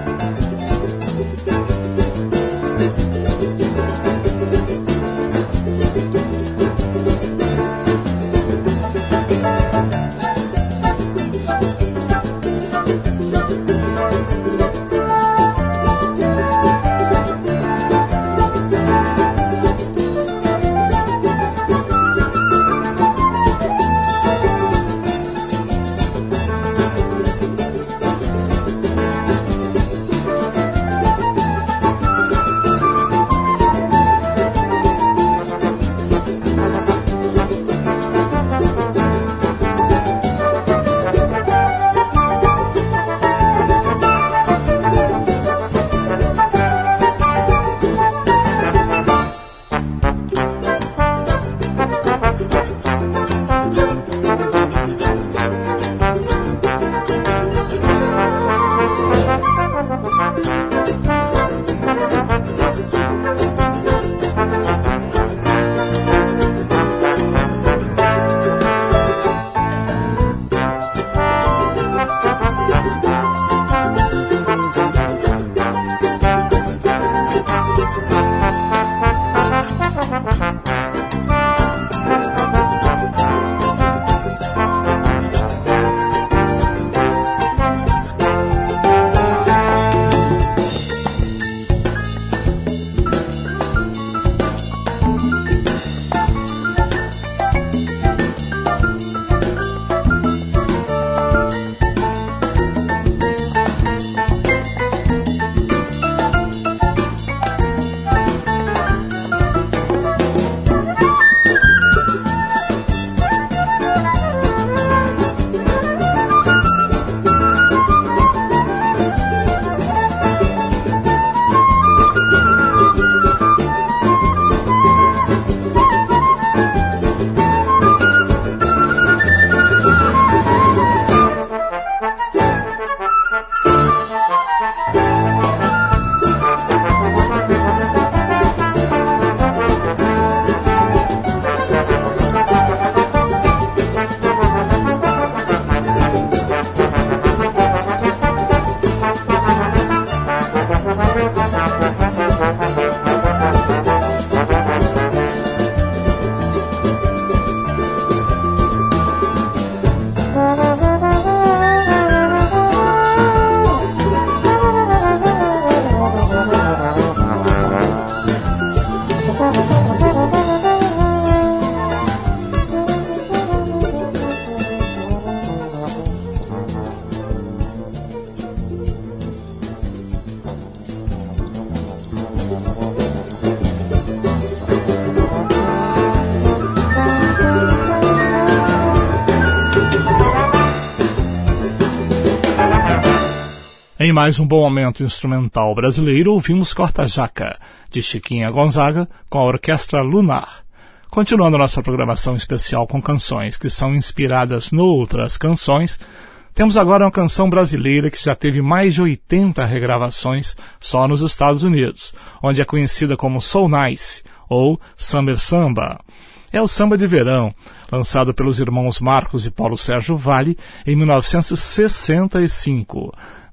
Em mais um bom momento instrumental brasileiro, ouvimos Corta Jaca, de Chiquinha Gonzaga, com a Orquestra Lunar. Continuando nossa programação especial com canções que são inspiradas noutras canções, temos agora uma canção brasileira que já teve mais de 80 regravações só nos Estados Unidos, onde é conhecida como Soul Nice, ou Summer Samba. É o Samba de Verão, lançado pelos irmãos Marcos e Paulo Sérgio Vale em 1965.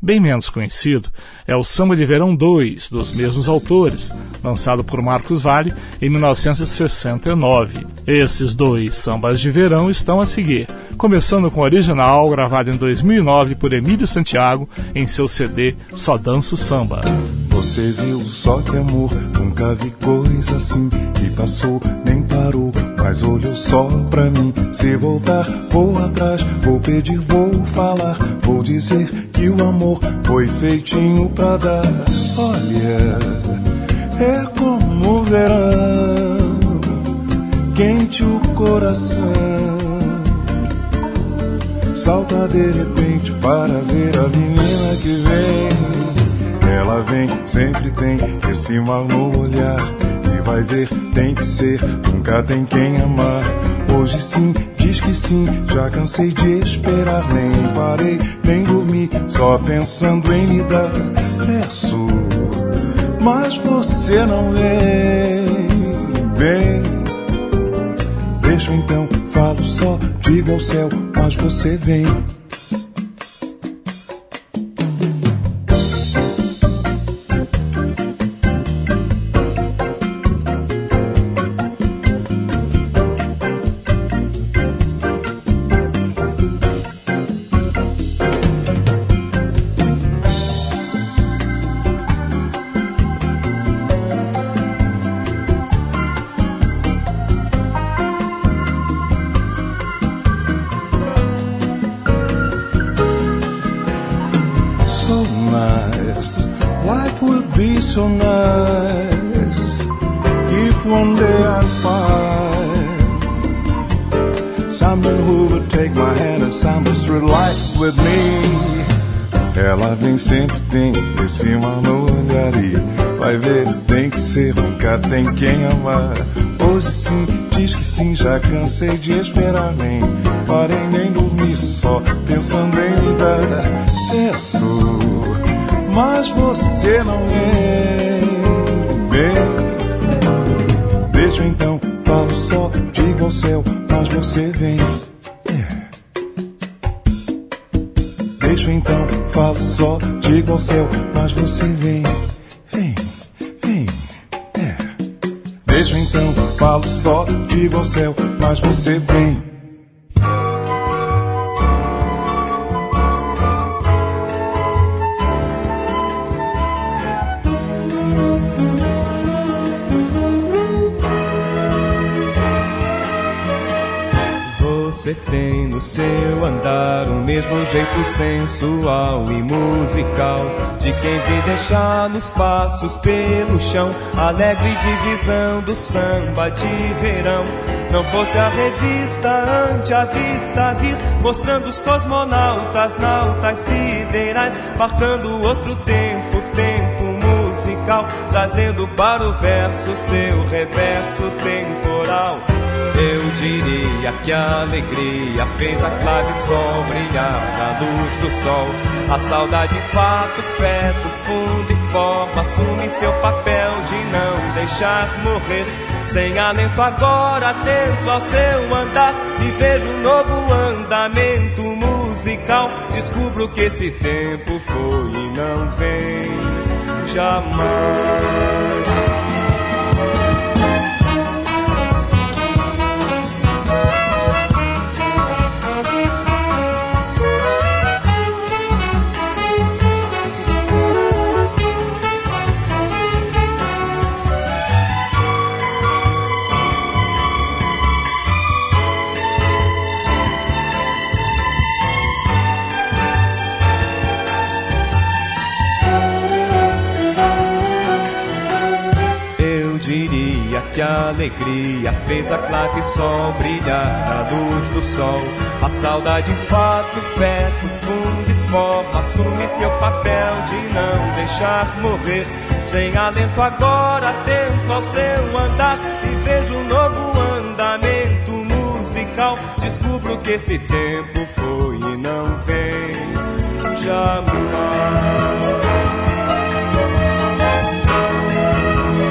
Bem menos conhecido é o Samba de Verão 2, dos mesmos autores, lançado por Marcos Valle em 1969. Esses dois sambas de verão estão a seguir, começando com o original, gravado em 2009 por Emílio Santiago em seu CD Só Danço Samba. Você viu só que amor, nunca vi coisa assim. E passou, nem parou, mas olhou só pra mim. Se voltar, vou atrás, vou pedir, vou falar, vou dizer que o amor foi feitinho pra dar. Olha, é como o verão, quente o coração, salta de repente para ver a menina que vem. Ela vem, sempre tem esse mal no olhar. E vai ver, tem que ser, nunca tem quem amar. Hoje sim, diz que sim, já cansei de esperar. Nem parei, nem dormi, só pensando em me dar verso. Mas você não vem, vem. Deixa então, falo só, digo ao céu, mas você vem. So nice if one day I find someone who would take my hand and samba through life with me. Ela vem, sempre tem esse mal no olhar. E vai ver, tem que ser, nunca tem quem amar. Hoje sim, diz que sim, já cansei de esperar. Nem parei, nem dormi, só pensando em me dar verso. Mas você não vem. Deixa então, falo só, digo ao céu, mas você vem. Deixa então, falo só, digo ao céu, mas você vem. Vem, vem, Deixa então, falo só, digo ao céu, mas você vem. Você tem no seu andar o mesmo jeito sensual e musical de quem vem deixar nos passos pelo chão, alegre divisão do samba de verão. Não fosse a revista ante a vista vir, mostrando os cosmonautas, nautas siderais, marcando outro tempo, tempo musical, trazendo para o verso seu reverso temporal. Eu diria que a alegria fez a clave sol brilhar na luz do sol. A saudade, fato, feto, fundo e forma, assume seu papel de não deixar morrer. Sem alento agora, atento ao seu andar, e vejo um novo andamento musical. Descubro que esse tempo foi e não vem jamais. Que a alegria fez a clave sol brilhar na luz do sol. A saudade, fato, feto, fundo e forma, assume seu papel de não deixar morrer. Sem alento agora, atento ao seu andar, e vejo um novo andamento musical. Descubro que esse tempo foi e não vem jamais.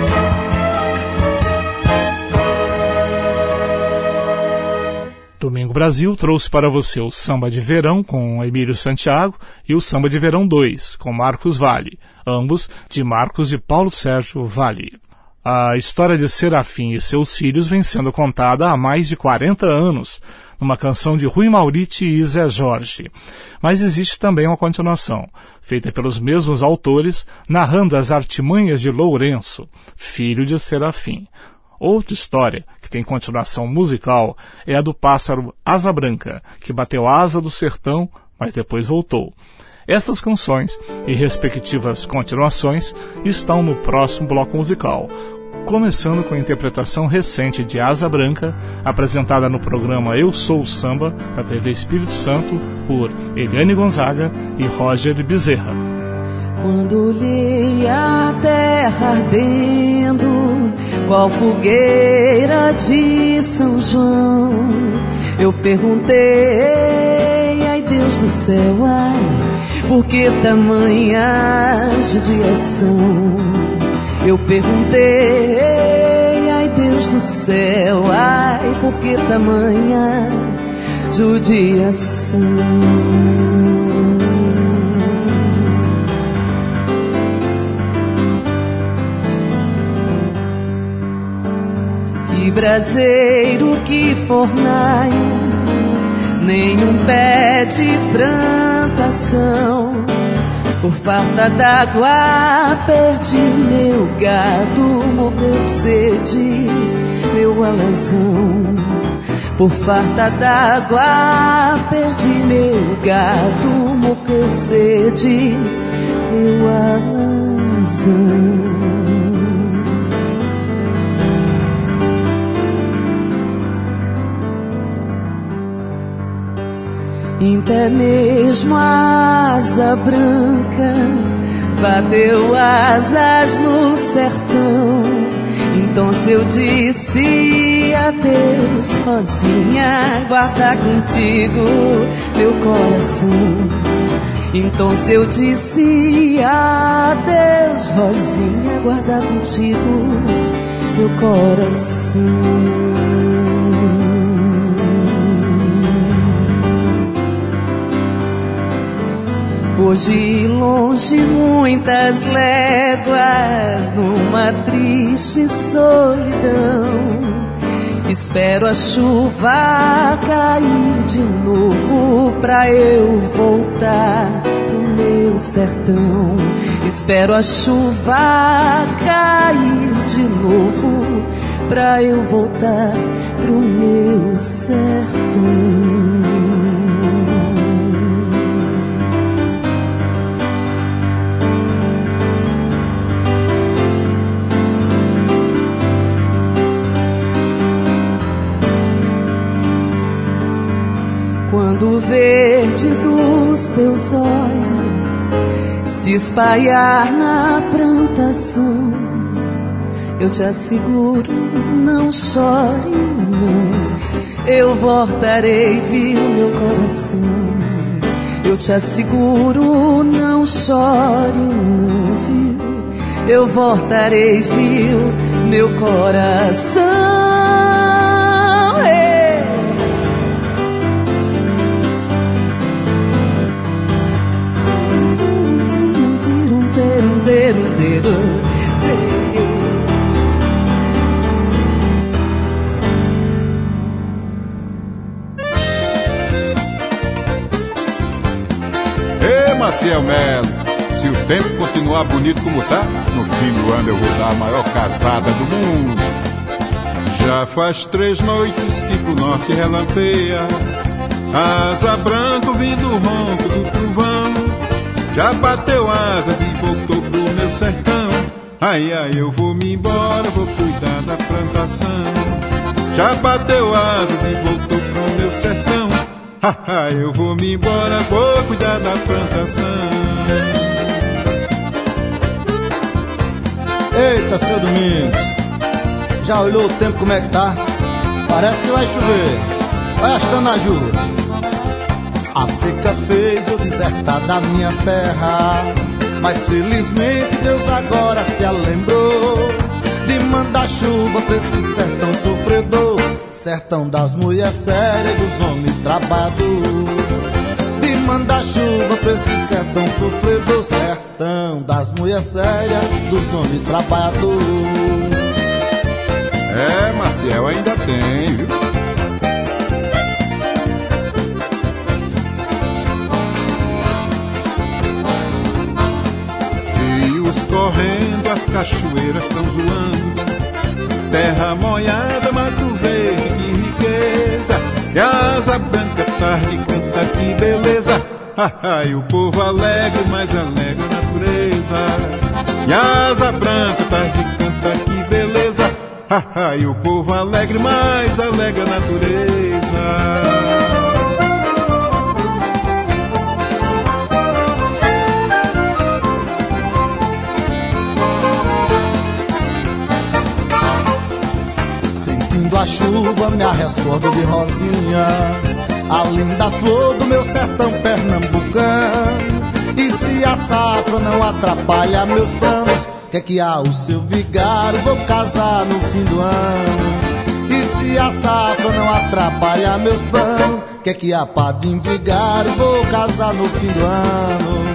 Domingo Brasil trouxe para você o Samba de Verão, com Emílio Santiago, e o Samba de Verão 2, com Marcos Valle, ambos de Marcos e Paulo Sérgio Valle. A história de Serafim e seus filhos vem sendo contada há mais de 40 anos, numa canção de Rui Mauriti e Zé Jorge. Mas existe também uma continuação, feita pelos mesmos autores, narrando as artimanhas de Lourenço, filho de Serafim. Outra história, que tem continuação musical, é a do pássaro Asa Branca, que bateu a asa do sertão, mas depois voltou. Essas canções e respectivas continuações estão no próximo bloco musical, começando com a interpretação recente de Asa Branca, apresentada no programa Eu Sou o Samba, da TV Espírito Santo, por Eliane Gonzaga e Roger Bezerra. Quando olhei a terra ardendo, qual fogueira de São João, eu perguntei, ai Deus do céu, ai, por que tamanha judiação? Eu perguntei, ai Deus do céu, ai, por que tamanha judiação? Que braseiro, que fornalha, nenhum pé de plantação. Por falta d'água perdi meu gado, morreu de sede meu alazão. Por falta d'água perdi meu gado, morreu de sede meu alazão. Até mesmo a asa branca bateu asas no sertão. Então se eu disse adeus, Rosinha, guarda contigo meu coração. Então se eu disse adeus, Rosinha, guarda contigo meu coração. Hoje longe muitas léguas, numa triste solidão, espero a chuva cair de novo pra eu voltar pro meu sertão. Espero a chuva cair de novo pra eu voltar pro meu sertão. Quando o verde dos teus olhos se espalhar na plantação, eu te asseguro, não chore, não. Eu voltarei, viu, meu coração. Eu te asseguro, não chore, não, viu. Eu voltarei, viu, meu coração. Ei, Maciel Melo, se o tempo continuar bonito como tá, no fim do ano eu vou dar a maior casada do mundo. Já faz 3 noites que pro norte relampeia, asa branca ouvindo o ronco do trovão. Já bateu asas e voltou pro meu sertão. Ai, ai, eu vou me embora, vou cuidar da plantação. Já bateu asas e voltou pro meu sertão. Haha, eu vou me embora, vou cuidar da plantação. Eita, seu Domingos, já olhou o tempo como é que tá? Parece que vai chover. Vai achando a chuva. A seca fez eu desertar da minha terra, mas felizmente Deus agora se lembrou de mandar chuva pra esse sertão sofredor. sertão das mulheres sérias, dos homens trabalhadores. De mandar chuva pra esse sertão sofredor, sertão das mulheres sérias, dos homens trabalhadores. É, Maciel, ainda tem, viu? Rios correndo, as cachoeiras estão zoando, terra molhada, mato verde, que riqueza. E a asa branca, tarde canta, que beleza. E o povo alegre, mais alegre a natureza. E a asa branca, tarde canta, que beleza. E o povo alegre, mais alegre a natureza. Sentindo a chuva, me arrescordo de rosinha, a linda flor do meu sertão pernambucano. E se a safra não atrapalha meus planos, que é que há o seu vigário, vou casar no fim do ano. E se a safra não atrapalha meus planos, que é que há padrinho vigário, vou casar no fim do ano.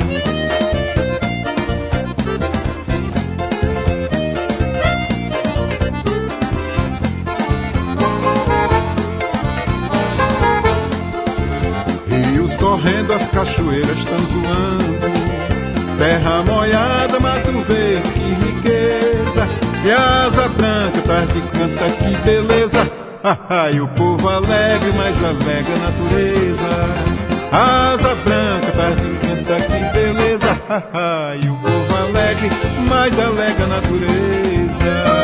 Rios correndo, as cachoeiras estão zoando, terra molhada, mato verde, que riqueza. E a asa branca, tarde canta, que beleza. E o povo alegre, mais alegre a natureza. A asa branca, tarde canta, que beleza. E o povo alegre, mais alegre a natureza.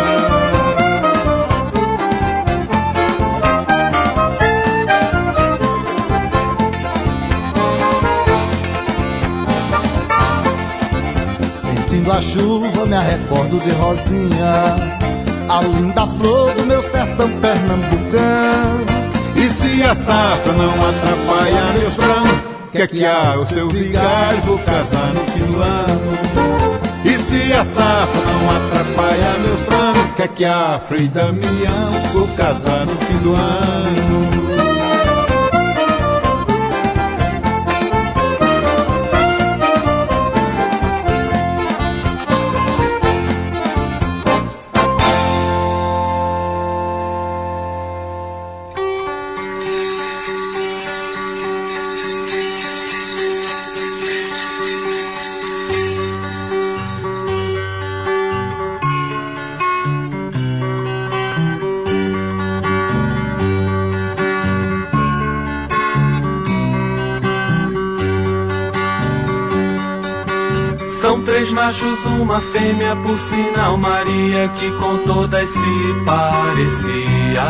A chuva, me arrecordo de rosinha, a linda flor do meu sertão pernambucano. E se a safra não atrapalha meus planos, que é que há o seu vigário, vou casar no fim do ano. E se a safra não atrapalha meus planos, que é que há Frei Damião, vou casar no fim do ano. São 3 machos, uma fêmea, por sinal Maria, que com todas se parecia.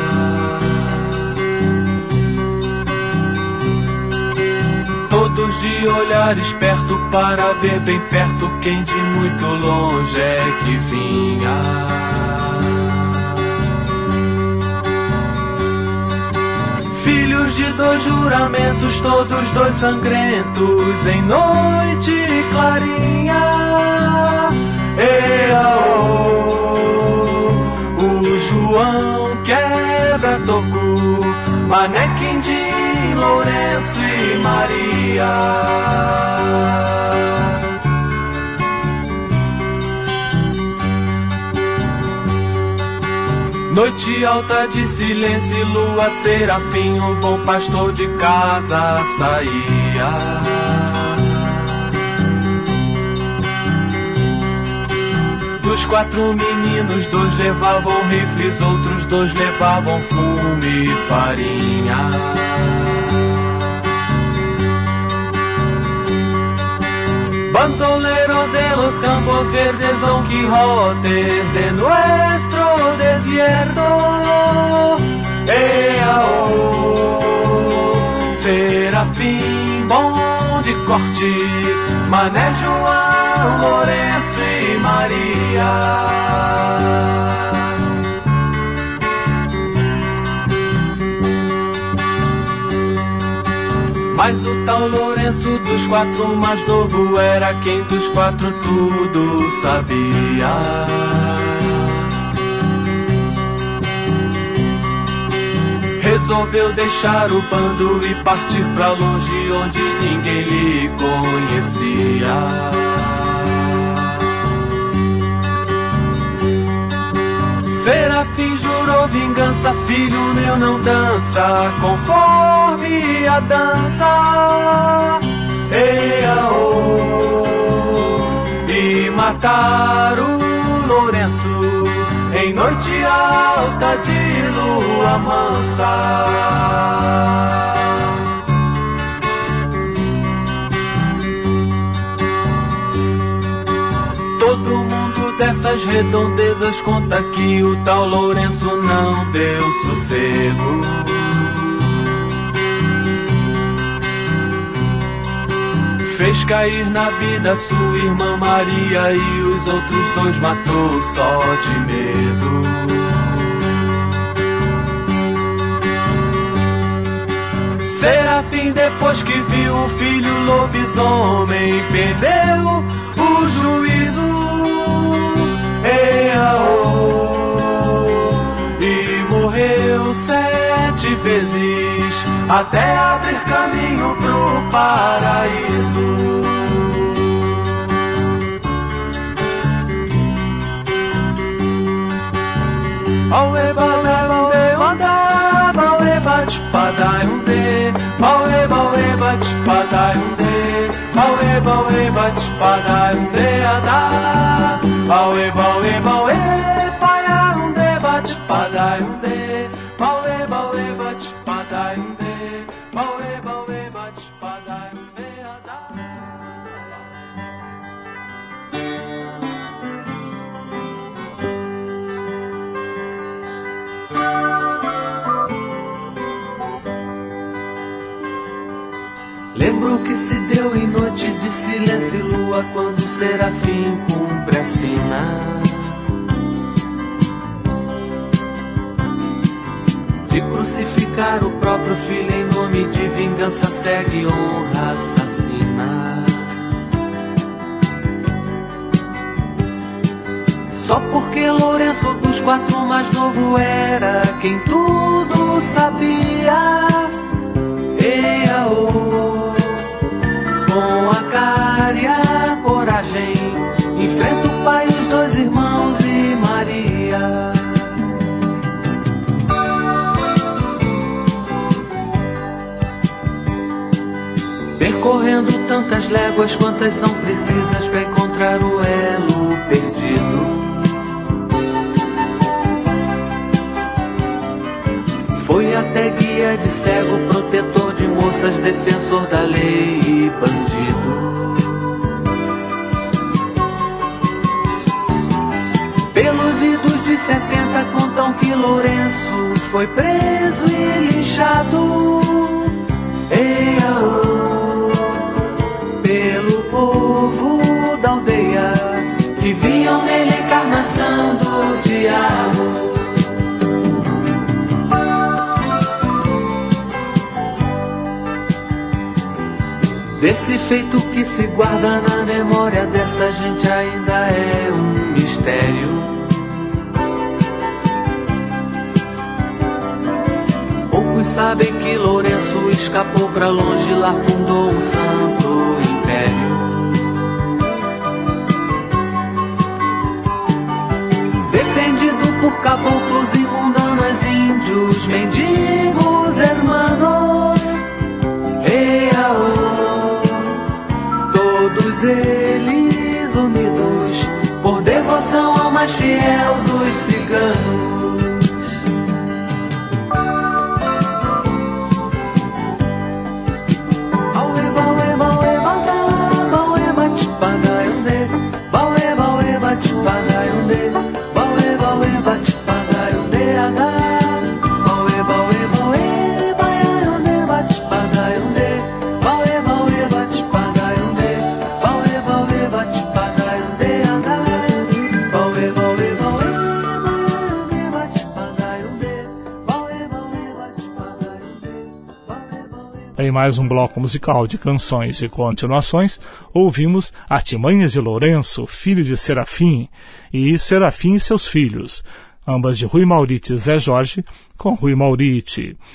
Todos de olhar esperto para ver bem perto quem de muito longe é que vinha. Filhos de 2 juramentos, todos 2 sangrentos, em noite clarinha. O João quebra toco, Mané, Quindim, Lourenço e Maria. Noite alta de silêncio e lua serafim, um bom pastor de casa saía. Dos 4 meninos, 2 levavam rifles, outros 2 levavam fumo e farinha. Bandoleros de los campos verdes, Don Quijote de nuestro desierto. Serafim, bom de corte, Mané, João, Lourenço e Maria. Mas o tal Lourenço dos 4 mais novo era quem dos 4 tudo sabia. resolveu deixar o bando e partir pra longe onde ninguém lhe conhecia. Serafim jurou vingança, filho meu não dança conforme a dança. E mataram Lourenço em noite alta de lua mansa. Todo mundo dessas redondezas conta que o tal Lourenço não deu sossego. Fez cair na vida sua irmã Maria e os outros dois matou só de medo. Serafim, depois que viu o filho lobisomem, perdeu o juízo. E morreu 7 vezes até abrir caminho pro paraíso. Aue balé anda, baue bate padai unde, baue bate padai unde, baue bate padai unde ada, baue paia unde bate padai unde, baue bate padai unde, baue bate padai unde ada. Lembro que se deu em noite de silêncio e lua, quando o Serafim cumpre a sina de crucificar o próprio filho em nome de vingança cega e honra assassina. Só porque Lourenço dos 4 mais novo era quem tudo sabia. Com a cara e a coragem enfrenta o pai, os 2 irmãos e Maria. Percorrendo tantas léguas quantas são precisas para encontrar o elo perdido. Foi até guia de cego, protetor de moças, defensor da lei e bandido. Pelos idos de 70 contam que Lourenço foi preso e linchado. Pelo povo da aldeia que viam nele a encarnação do diabo. Desse feito que se guarda na memória dessa gente ainda é um mistério. Poucos sabem que Lourenço escapou pra longe, lá fundou um santo império. Defendido por caboclos e mundanas, índios, mendigos, hermanos. Todos eles unidos por devoção ao mais fiel dos ciganos. Em mais um bloco musical de canções e continuações, ouvimos Artimanhas de Lourenço, filho de Serafim, e Serafim e seus filhos, ambas de Rui Mauriti e Zé Jorge, com Rui Mauriti.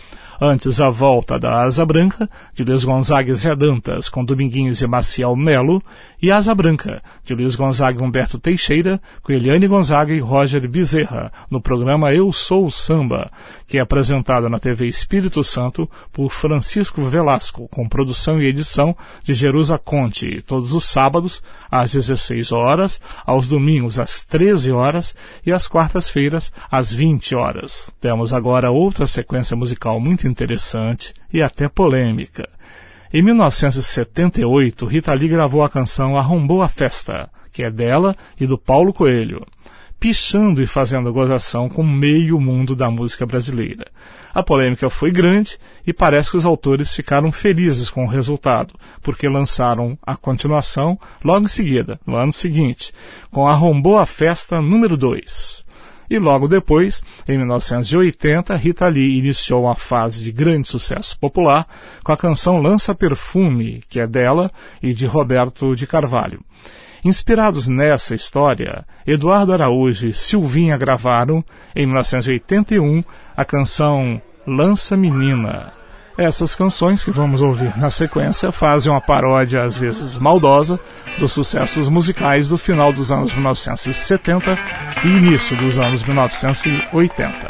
Antes, A Volta da Asa Branca, de Luiz Gonzaga e Zé Dantas, com Dominguinhos e Maciel Melo, e Asa Branca, de Luiz Gonzaga e Humberto Teixeira, com Eliane Gonzaga e Roger Bezerra, no programa Eu Sou o Samba, que é apresentado na TV Espírito Santo por Francisco Velasco, com produção e edição de Jerusa Conte, todos os sábados, às 16 horas, aos domingos às 13 horas e às quartas-feiras às 20 horas. Temos agora outra sequência musical muito interessante e até polêmica. Em 1978, Rita Lee gravou a canção Arrombou a Festa, que é dela e do Paulo Coelho, pichando e fazendo gozação com meio mundo da música brasileira. A polêmica foi grande e parece que os autores ficaram felizes com o resultado, porque lançaram a continuação logo em seguida, no ano seguinte, com Arrombou a Festa número 2. E logo depois, em 1980, Rita Lee iniciou uma fase de grande sucesso popular com a canção Lança Perfume, que é dela e de Roberto de Carvalho. Inspirados nessa história, Eduardo Araújo e Silvinha gravaram, em 1981, a canção Lança Menina. Essas canções que vamos ouvir na sequência fazem uma paródia, às vezes maldosa, dos sucessos musicais do final dos anos 1970 e início dos anos 1980.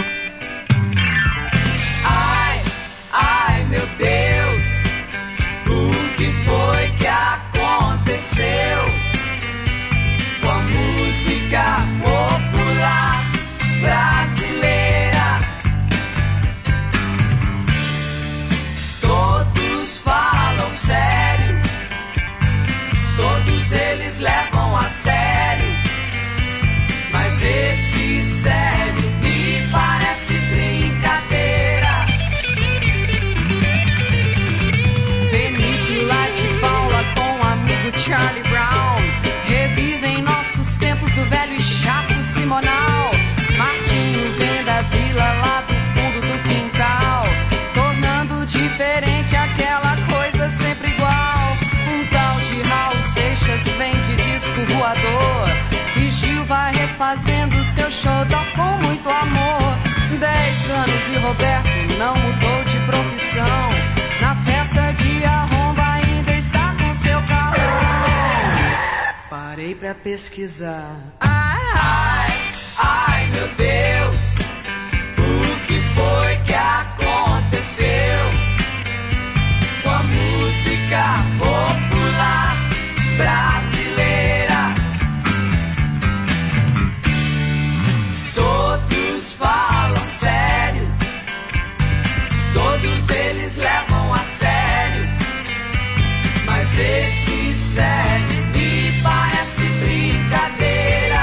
Ai, meu Deus, o que foi que aconteceu com a música popular brasileira? Todos falam sério, todos eles levam a sério, mas esse sério me parece brincadeira. Benito lá de Paula com o amigo Charlie Brown revivem nossos tempos o velho e chato Simonal. Martinho vem da vila lá do fundo do quintal, tornando diferente aquela coisa sempre igual. Um tal de Raul Seixas vem de disco voador e Gil vai refazendo seu xodó com muito amor. 10 anos e Roberto não mudou de profissão, na festa de arromba ainda está com seu carro. Parei pra pesquisar. Ai, meu Deus, o que foi que aconteceu com a música popular brasileira? Todos falam sério, todos eles levam a sério, mas esse sério me parece brincadeira.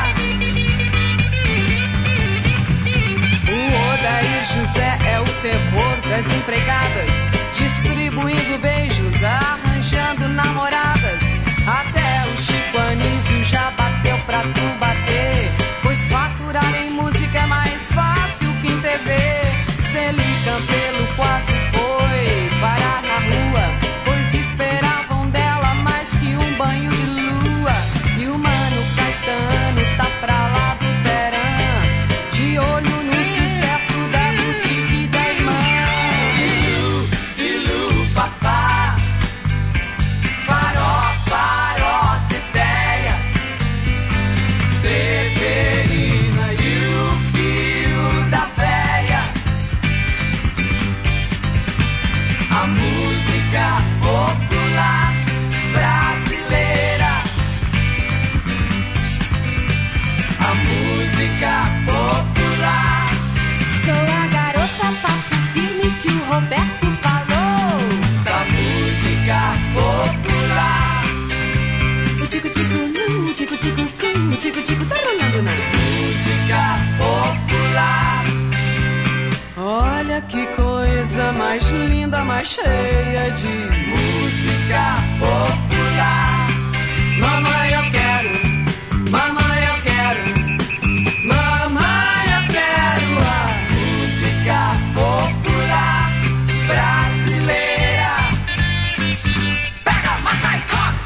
O Odair José é o terror das empregadas, distribuindo beijos, arranjando namoradas. Até o Chico Anísio já bateu pra tu bater, pois faturar em música é mais fácil que em TV. Celi Campelo quase foi parar na rua, pois esperavam dela mais que um banho de lua. E o Mano Caetano tá pra lá do Teran, de olho no sucesso da boutique e da irmã. Bilu, Fafá, Faró, Teteia, Severina e o filho da véia. A música popular brasileira, a música popular. Sou a garota papo firme que o Roberto falou. Da música popular. O tico-tico, o tico-tico, o tico-tico tá rolando na música popular. Olha que coisa mais linda, mais cheia de música popular. Mamãe, eu quero, mamãe, eu quero, mamãe, eu quero a música popular brasileira. Pega, mata e come!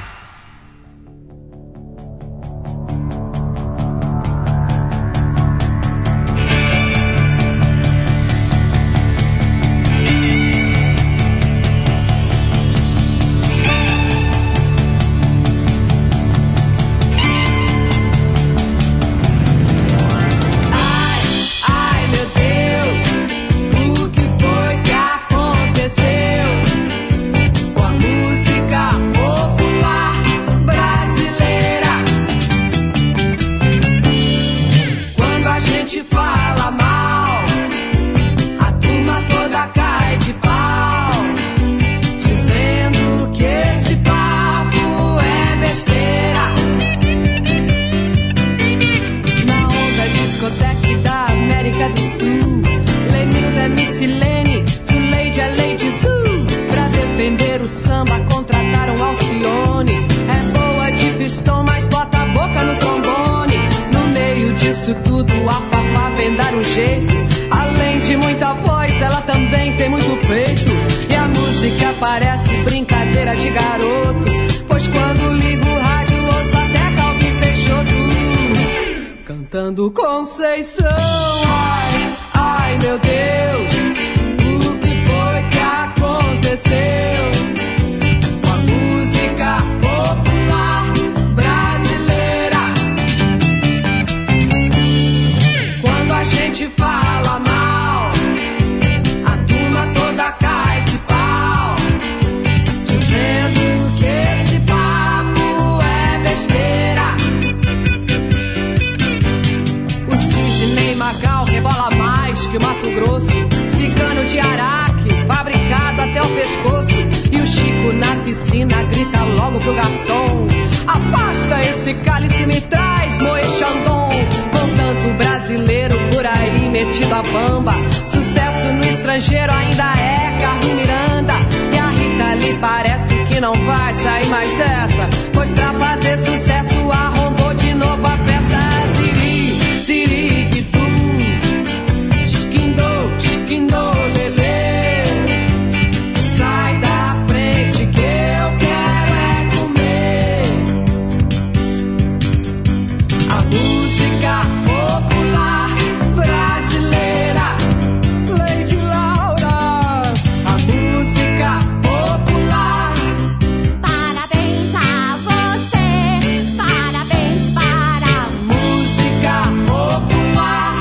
Nisso tudo a Fafá vem dar um jeito. Além de muita voz, ela também tem muito peito. E a música parece brincadeira de garoto, pois quando ligo o rádio ouço até Calbi Peixoto cantando Conceição. Ai, ai meu Deus, o que foi que aconteceu com a música popular brasileira? Quando a gente fala mal, a turma toda cai de pau, dizendo que esse papo é besteira. O Sidney Magal rebola mais que o Mato Grosso, cigano de Araque, fabricado até o pescoço. E o Chico na piscina grita logo pro garçom: afasta esse cálice, me traz Moe Chandon. Com tanto brasileiro por aí metido a bamba, sucesso no estrangeiro ainda é Carmen Miranda. E a Rita Lee parece que não vai sair mais dessa, pois pra fazer sucesso arrombou de novo a festa. Ziri, ziri, bitum, esquindou, esquindou, lelê. Sai da frente que eu quero é comer a música popular brasileira. Lady Laura, a música popular. Parabéns a você, parabéns para a música popular.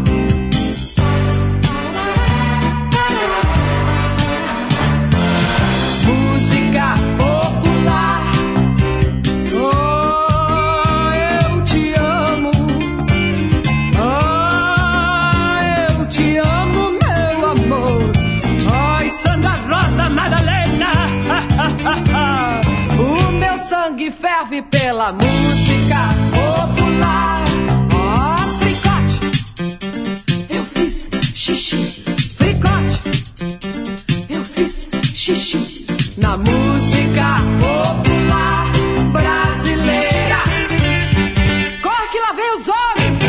Música popular. Oh, eu te amo. Oh, eu te amo, meu amor. Ai, Sandra Rosa Madalena. O meu sangue ferve pela música popular. Oh, fricote, eu fiz xixi. Fricote, eu fiz xixi na música popular brasileira. Corre que lá vem os homens.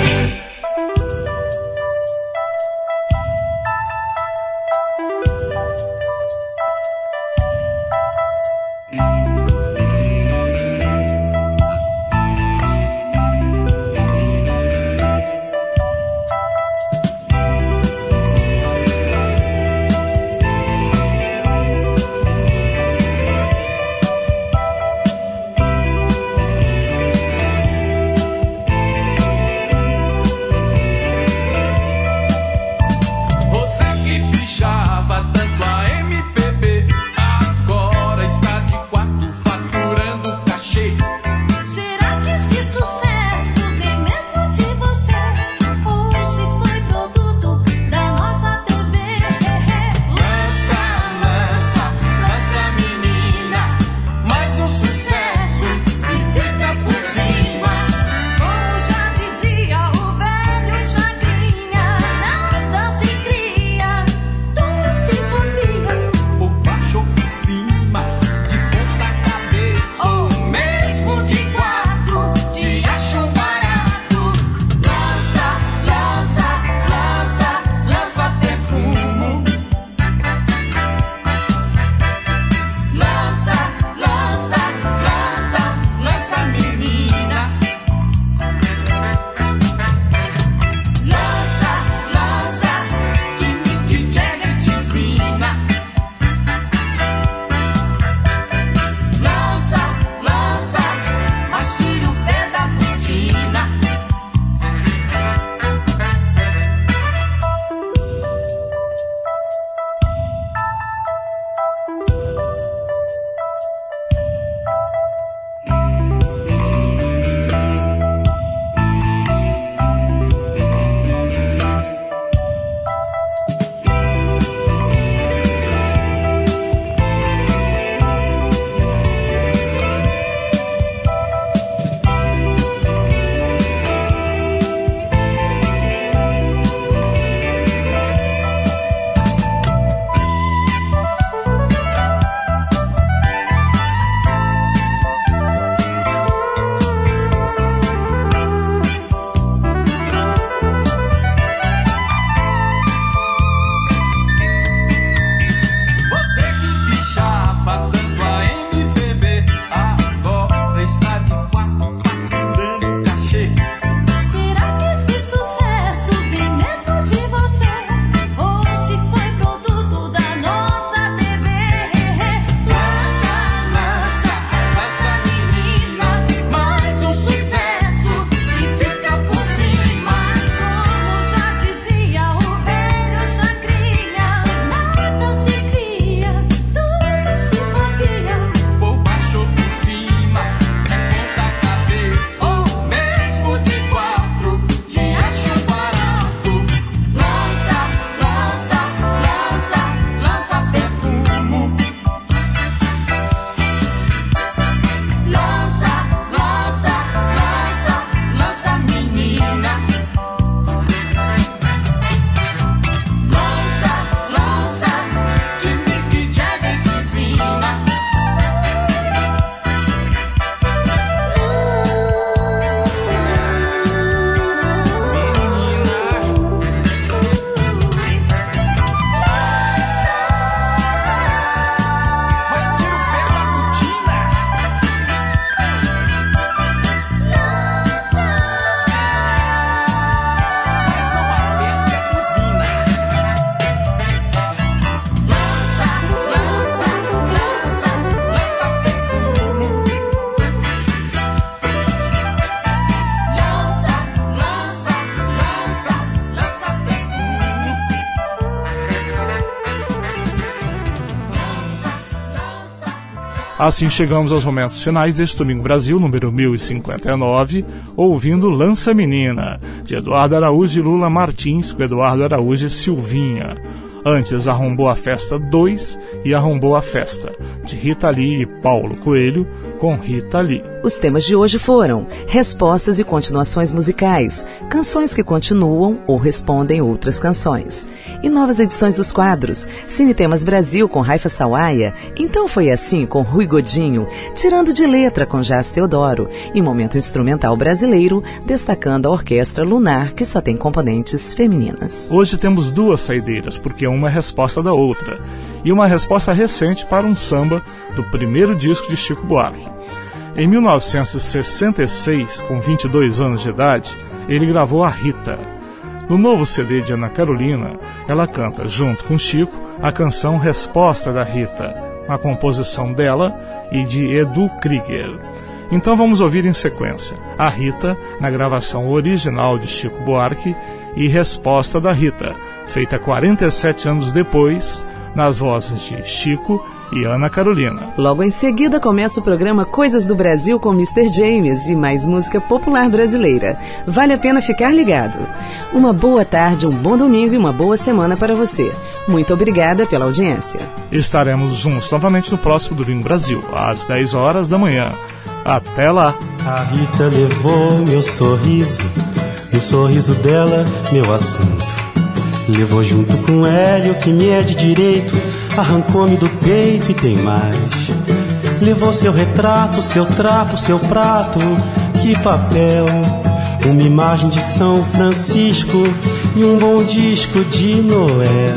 Assim chegamos aos momentos finais deste Domingo Brasil, número 1059, ouvindo Lança Menina, de Eduardo Araújo e Lula Martins, com Eduardo Araújo e Silvinha. Antes, Arrombou a Festa 2 e Arrombou a Festa, de Rita Lee e Paulo Coelho, com Rita Lee. Os temas de hoje foram respostas e continuações musicais, canções que continuam ou respondem outras canções. E novas edições dos quadros, Cine Temas Brasil com Raifa Sawaia, Então Foi Assim com Rui Godinho, Tirando de Letra com Jás Teodoro e Momento Instrumental Brasileiro, destacando a Orquestra Lunar, que só tem componentes femininas. Hoje temos duas saideiras, porque uma é resposta da outra, e uma resposta recente para um samba do primeiro disco de Chico Buarque. Em 1966, com 22 anos de idade, ele gravou a Rita. No novo CD de Ana Carolina, ela canta, junto com Chico, a canção Resposta da Rita, a composição dela e de Edu Krieger. Então vamos ouvir em sequência a Rita, na gravação original de Chico Buarque, e Resposta da Rita, feita 47 anos depois, nas vozes de Chico e Ana Carolina. Logo em seguida começa o programa Coisas do Brasil com Mr. James e mais música popular brasileira. Vale a pena ficar ligado. Uma boa tarde, um bom domingo e uma boa semana para você. Muito obrigada pela audiência. Estaremos juntos novamente no próximo Domingo Brasil, às 10 horas da manhã. Até lá! A Rita levou meu sorriso, no sorriso dela, meu assunto. Levou junto com Hélio, que me é de direito, arrancou-me do peito e tem mais. Levou seu retrato, seu trapo, seu prato, que papel. Uma imagem de São Francisco e um bom disco de Noel.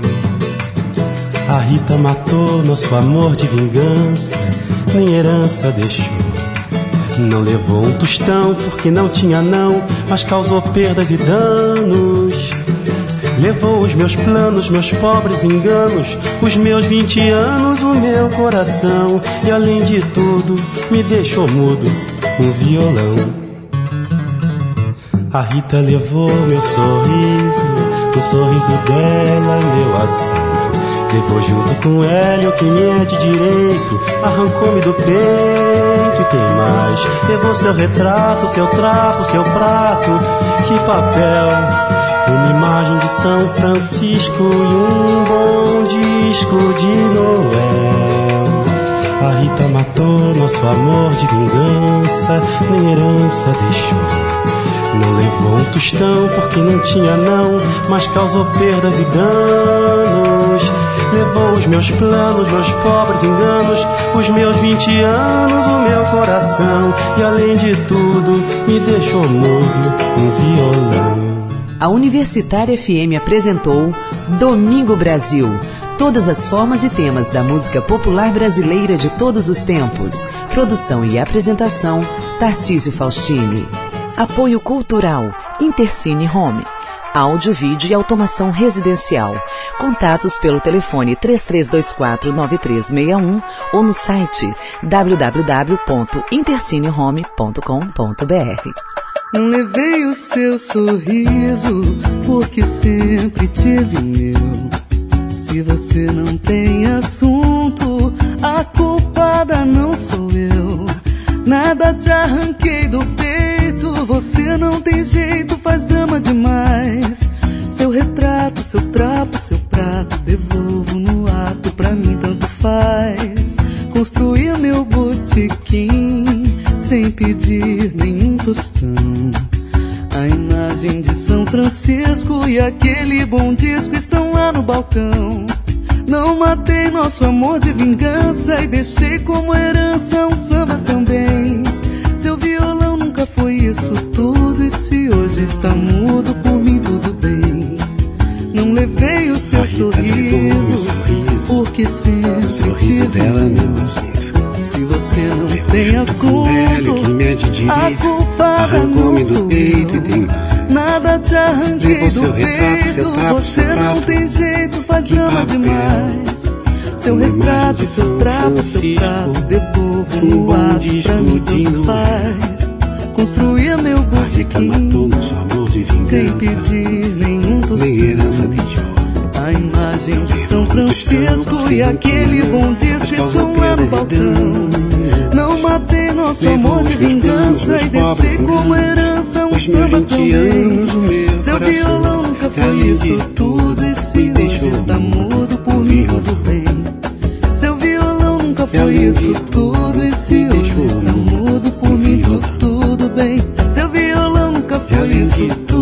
A Rita matou nosso amor de vingança, nem herança deixou. Não levou um tostão porque não tinha não, mas causou perdas e danos. Levou os meus planos, meus pobres enganos, os meus 20 anos, o meu coração. E além de tudo, me deixou mudo, um violão. A Rita levou meu sorriso, o sorriso dela, meu assunto. Levou junto com Hélio, que me é de direito, arrancou-me do peito e tem mais. Levou seu retrato, seu trapo, seu prato, que papel. Uma imagem de São Francisco e um bom disco de Noel. A Rita matou nosso amor de vingança, nem herança deixou. Não levou um tostão porque não tinha não, mas causou perdas e danos. Levou os meus planos, meus pobres enganos, os meus 20 anos, o meu coração. E além de tudo, me deixou mudo, um violão. A Universitária FM apresentou Domingo Brasil. Todas as formas e temas da música popular brasileira de todos os tempos. Produção e apresentação, Tarcísio Faustini. Apoio cultural, Intercine Home. Áudio, vídeo e automação residencial. Contatos pelo telefone 3324-9361 ou no site www.intercinehome.com.br. Não levei o seu sorriso, porque sempre tive o meu. Se você não tem assunto, a culpada não sou eu. Nada te arranquei do peito, você não tem jeito, faz drama demais. Seu retrato, seu trapo, seu prato, devolvo no ato, pra mim tanto faz. Construí meu botequim, sem pedir nenhum tostão. A imagem de São Francisco e aquele bom disco estão lá no balcão. Não matei nosso amor de vingança e deixei como herança um samba também. Seu violão nunca foi isso tudo, e se hoje está mudo, por mim tudo bem. Não levei o seu sorriso, porque sempre tive dela, meu assunto. Se você não tem assunto, a culpada não sou eu. Nada te arranquei do peito, você não tem jeito, faz drama demais. Seu retrato, seu trapo, seu prato, devolvo no ato, pra mim tanto faz. Construía meu botequim, sem pedir nenhum tostão. A imagem de São Francisco e aquele bom disco estão lá no balcão. Não matei nosso amor de vingança e deixei como herança um samba também. Seu violão nunca foi isso tudo, e se hoje está mudo, por mim tudo bem. Seu violão nunca foi isso tudo, e se hoje está mudo, por mim tudo bem. Seu violão nunca foi isso tudo.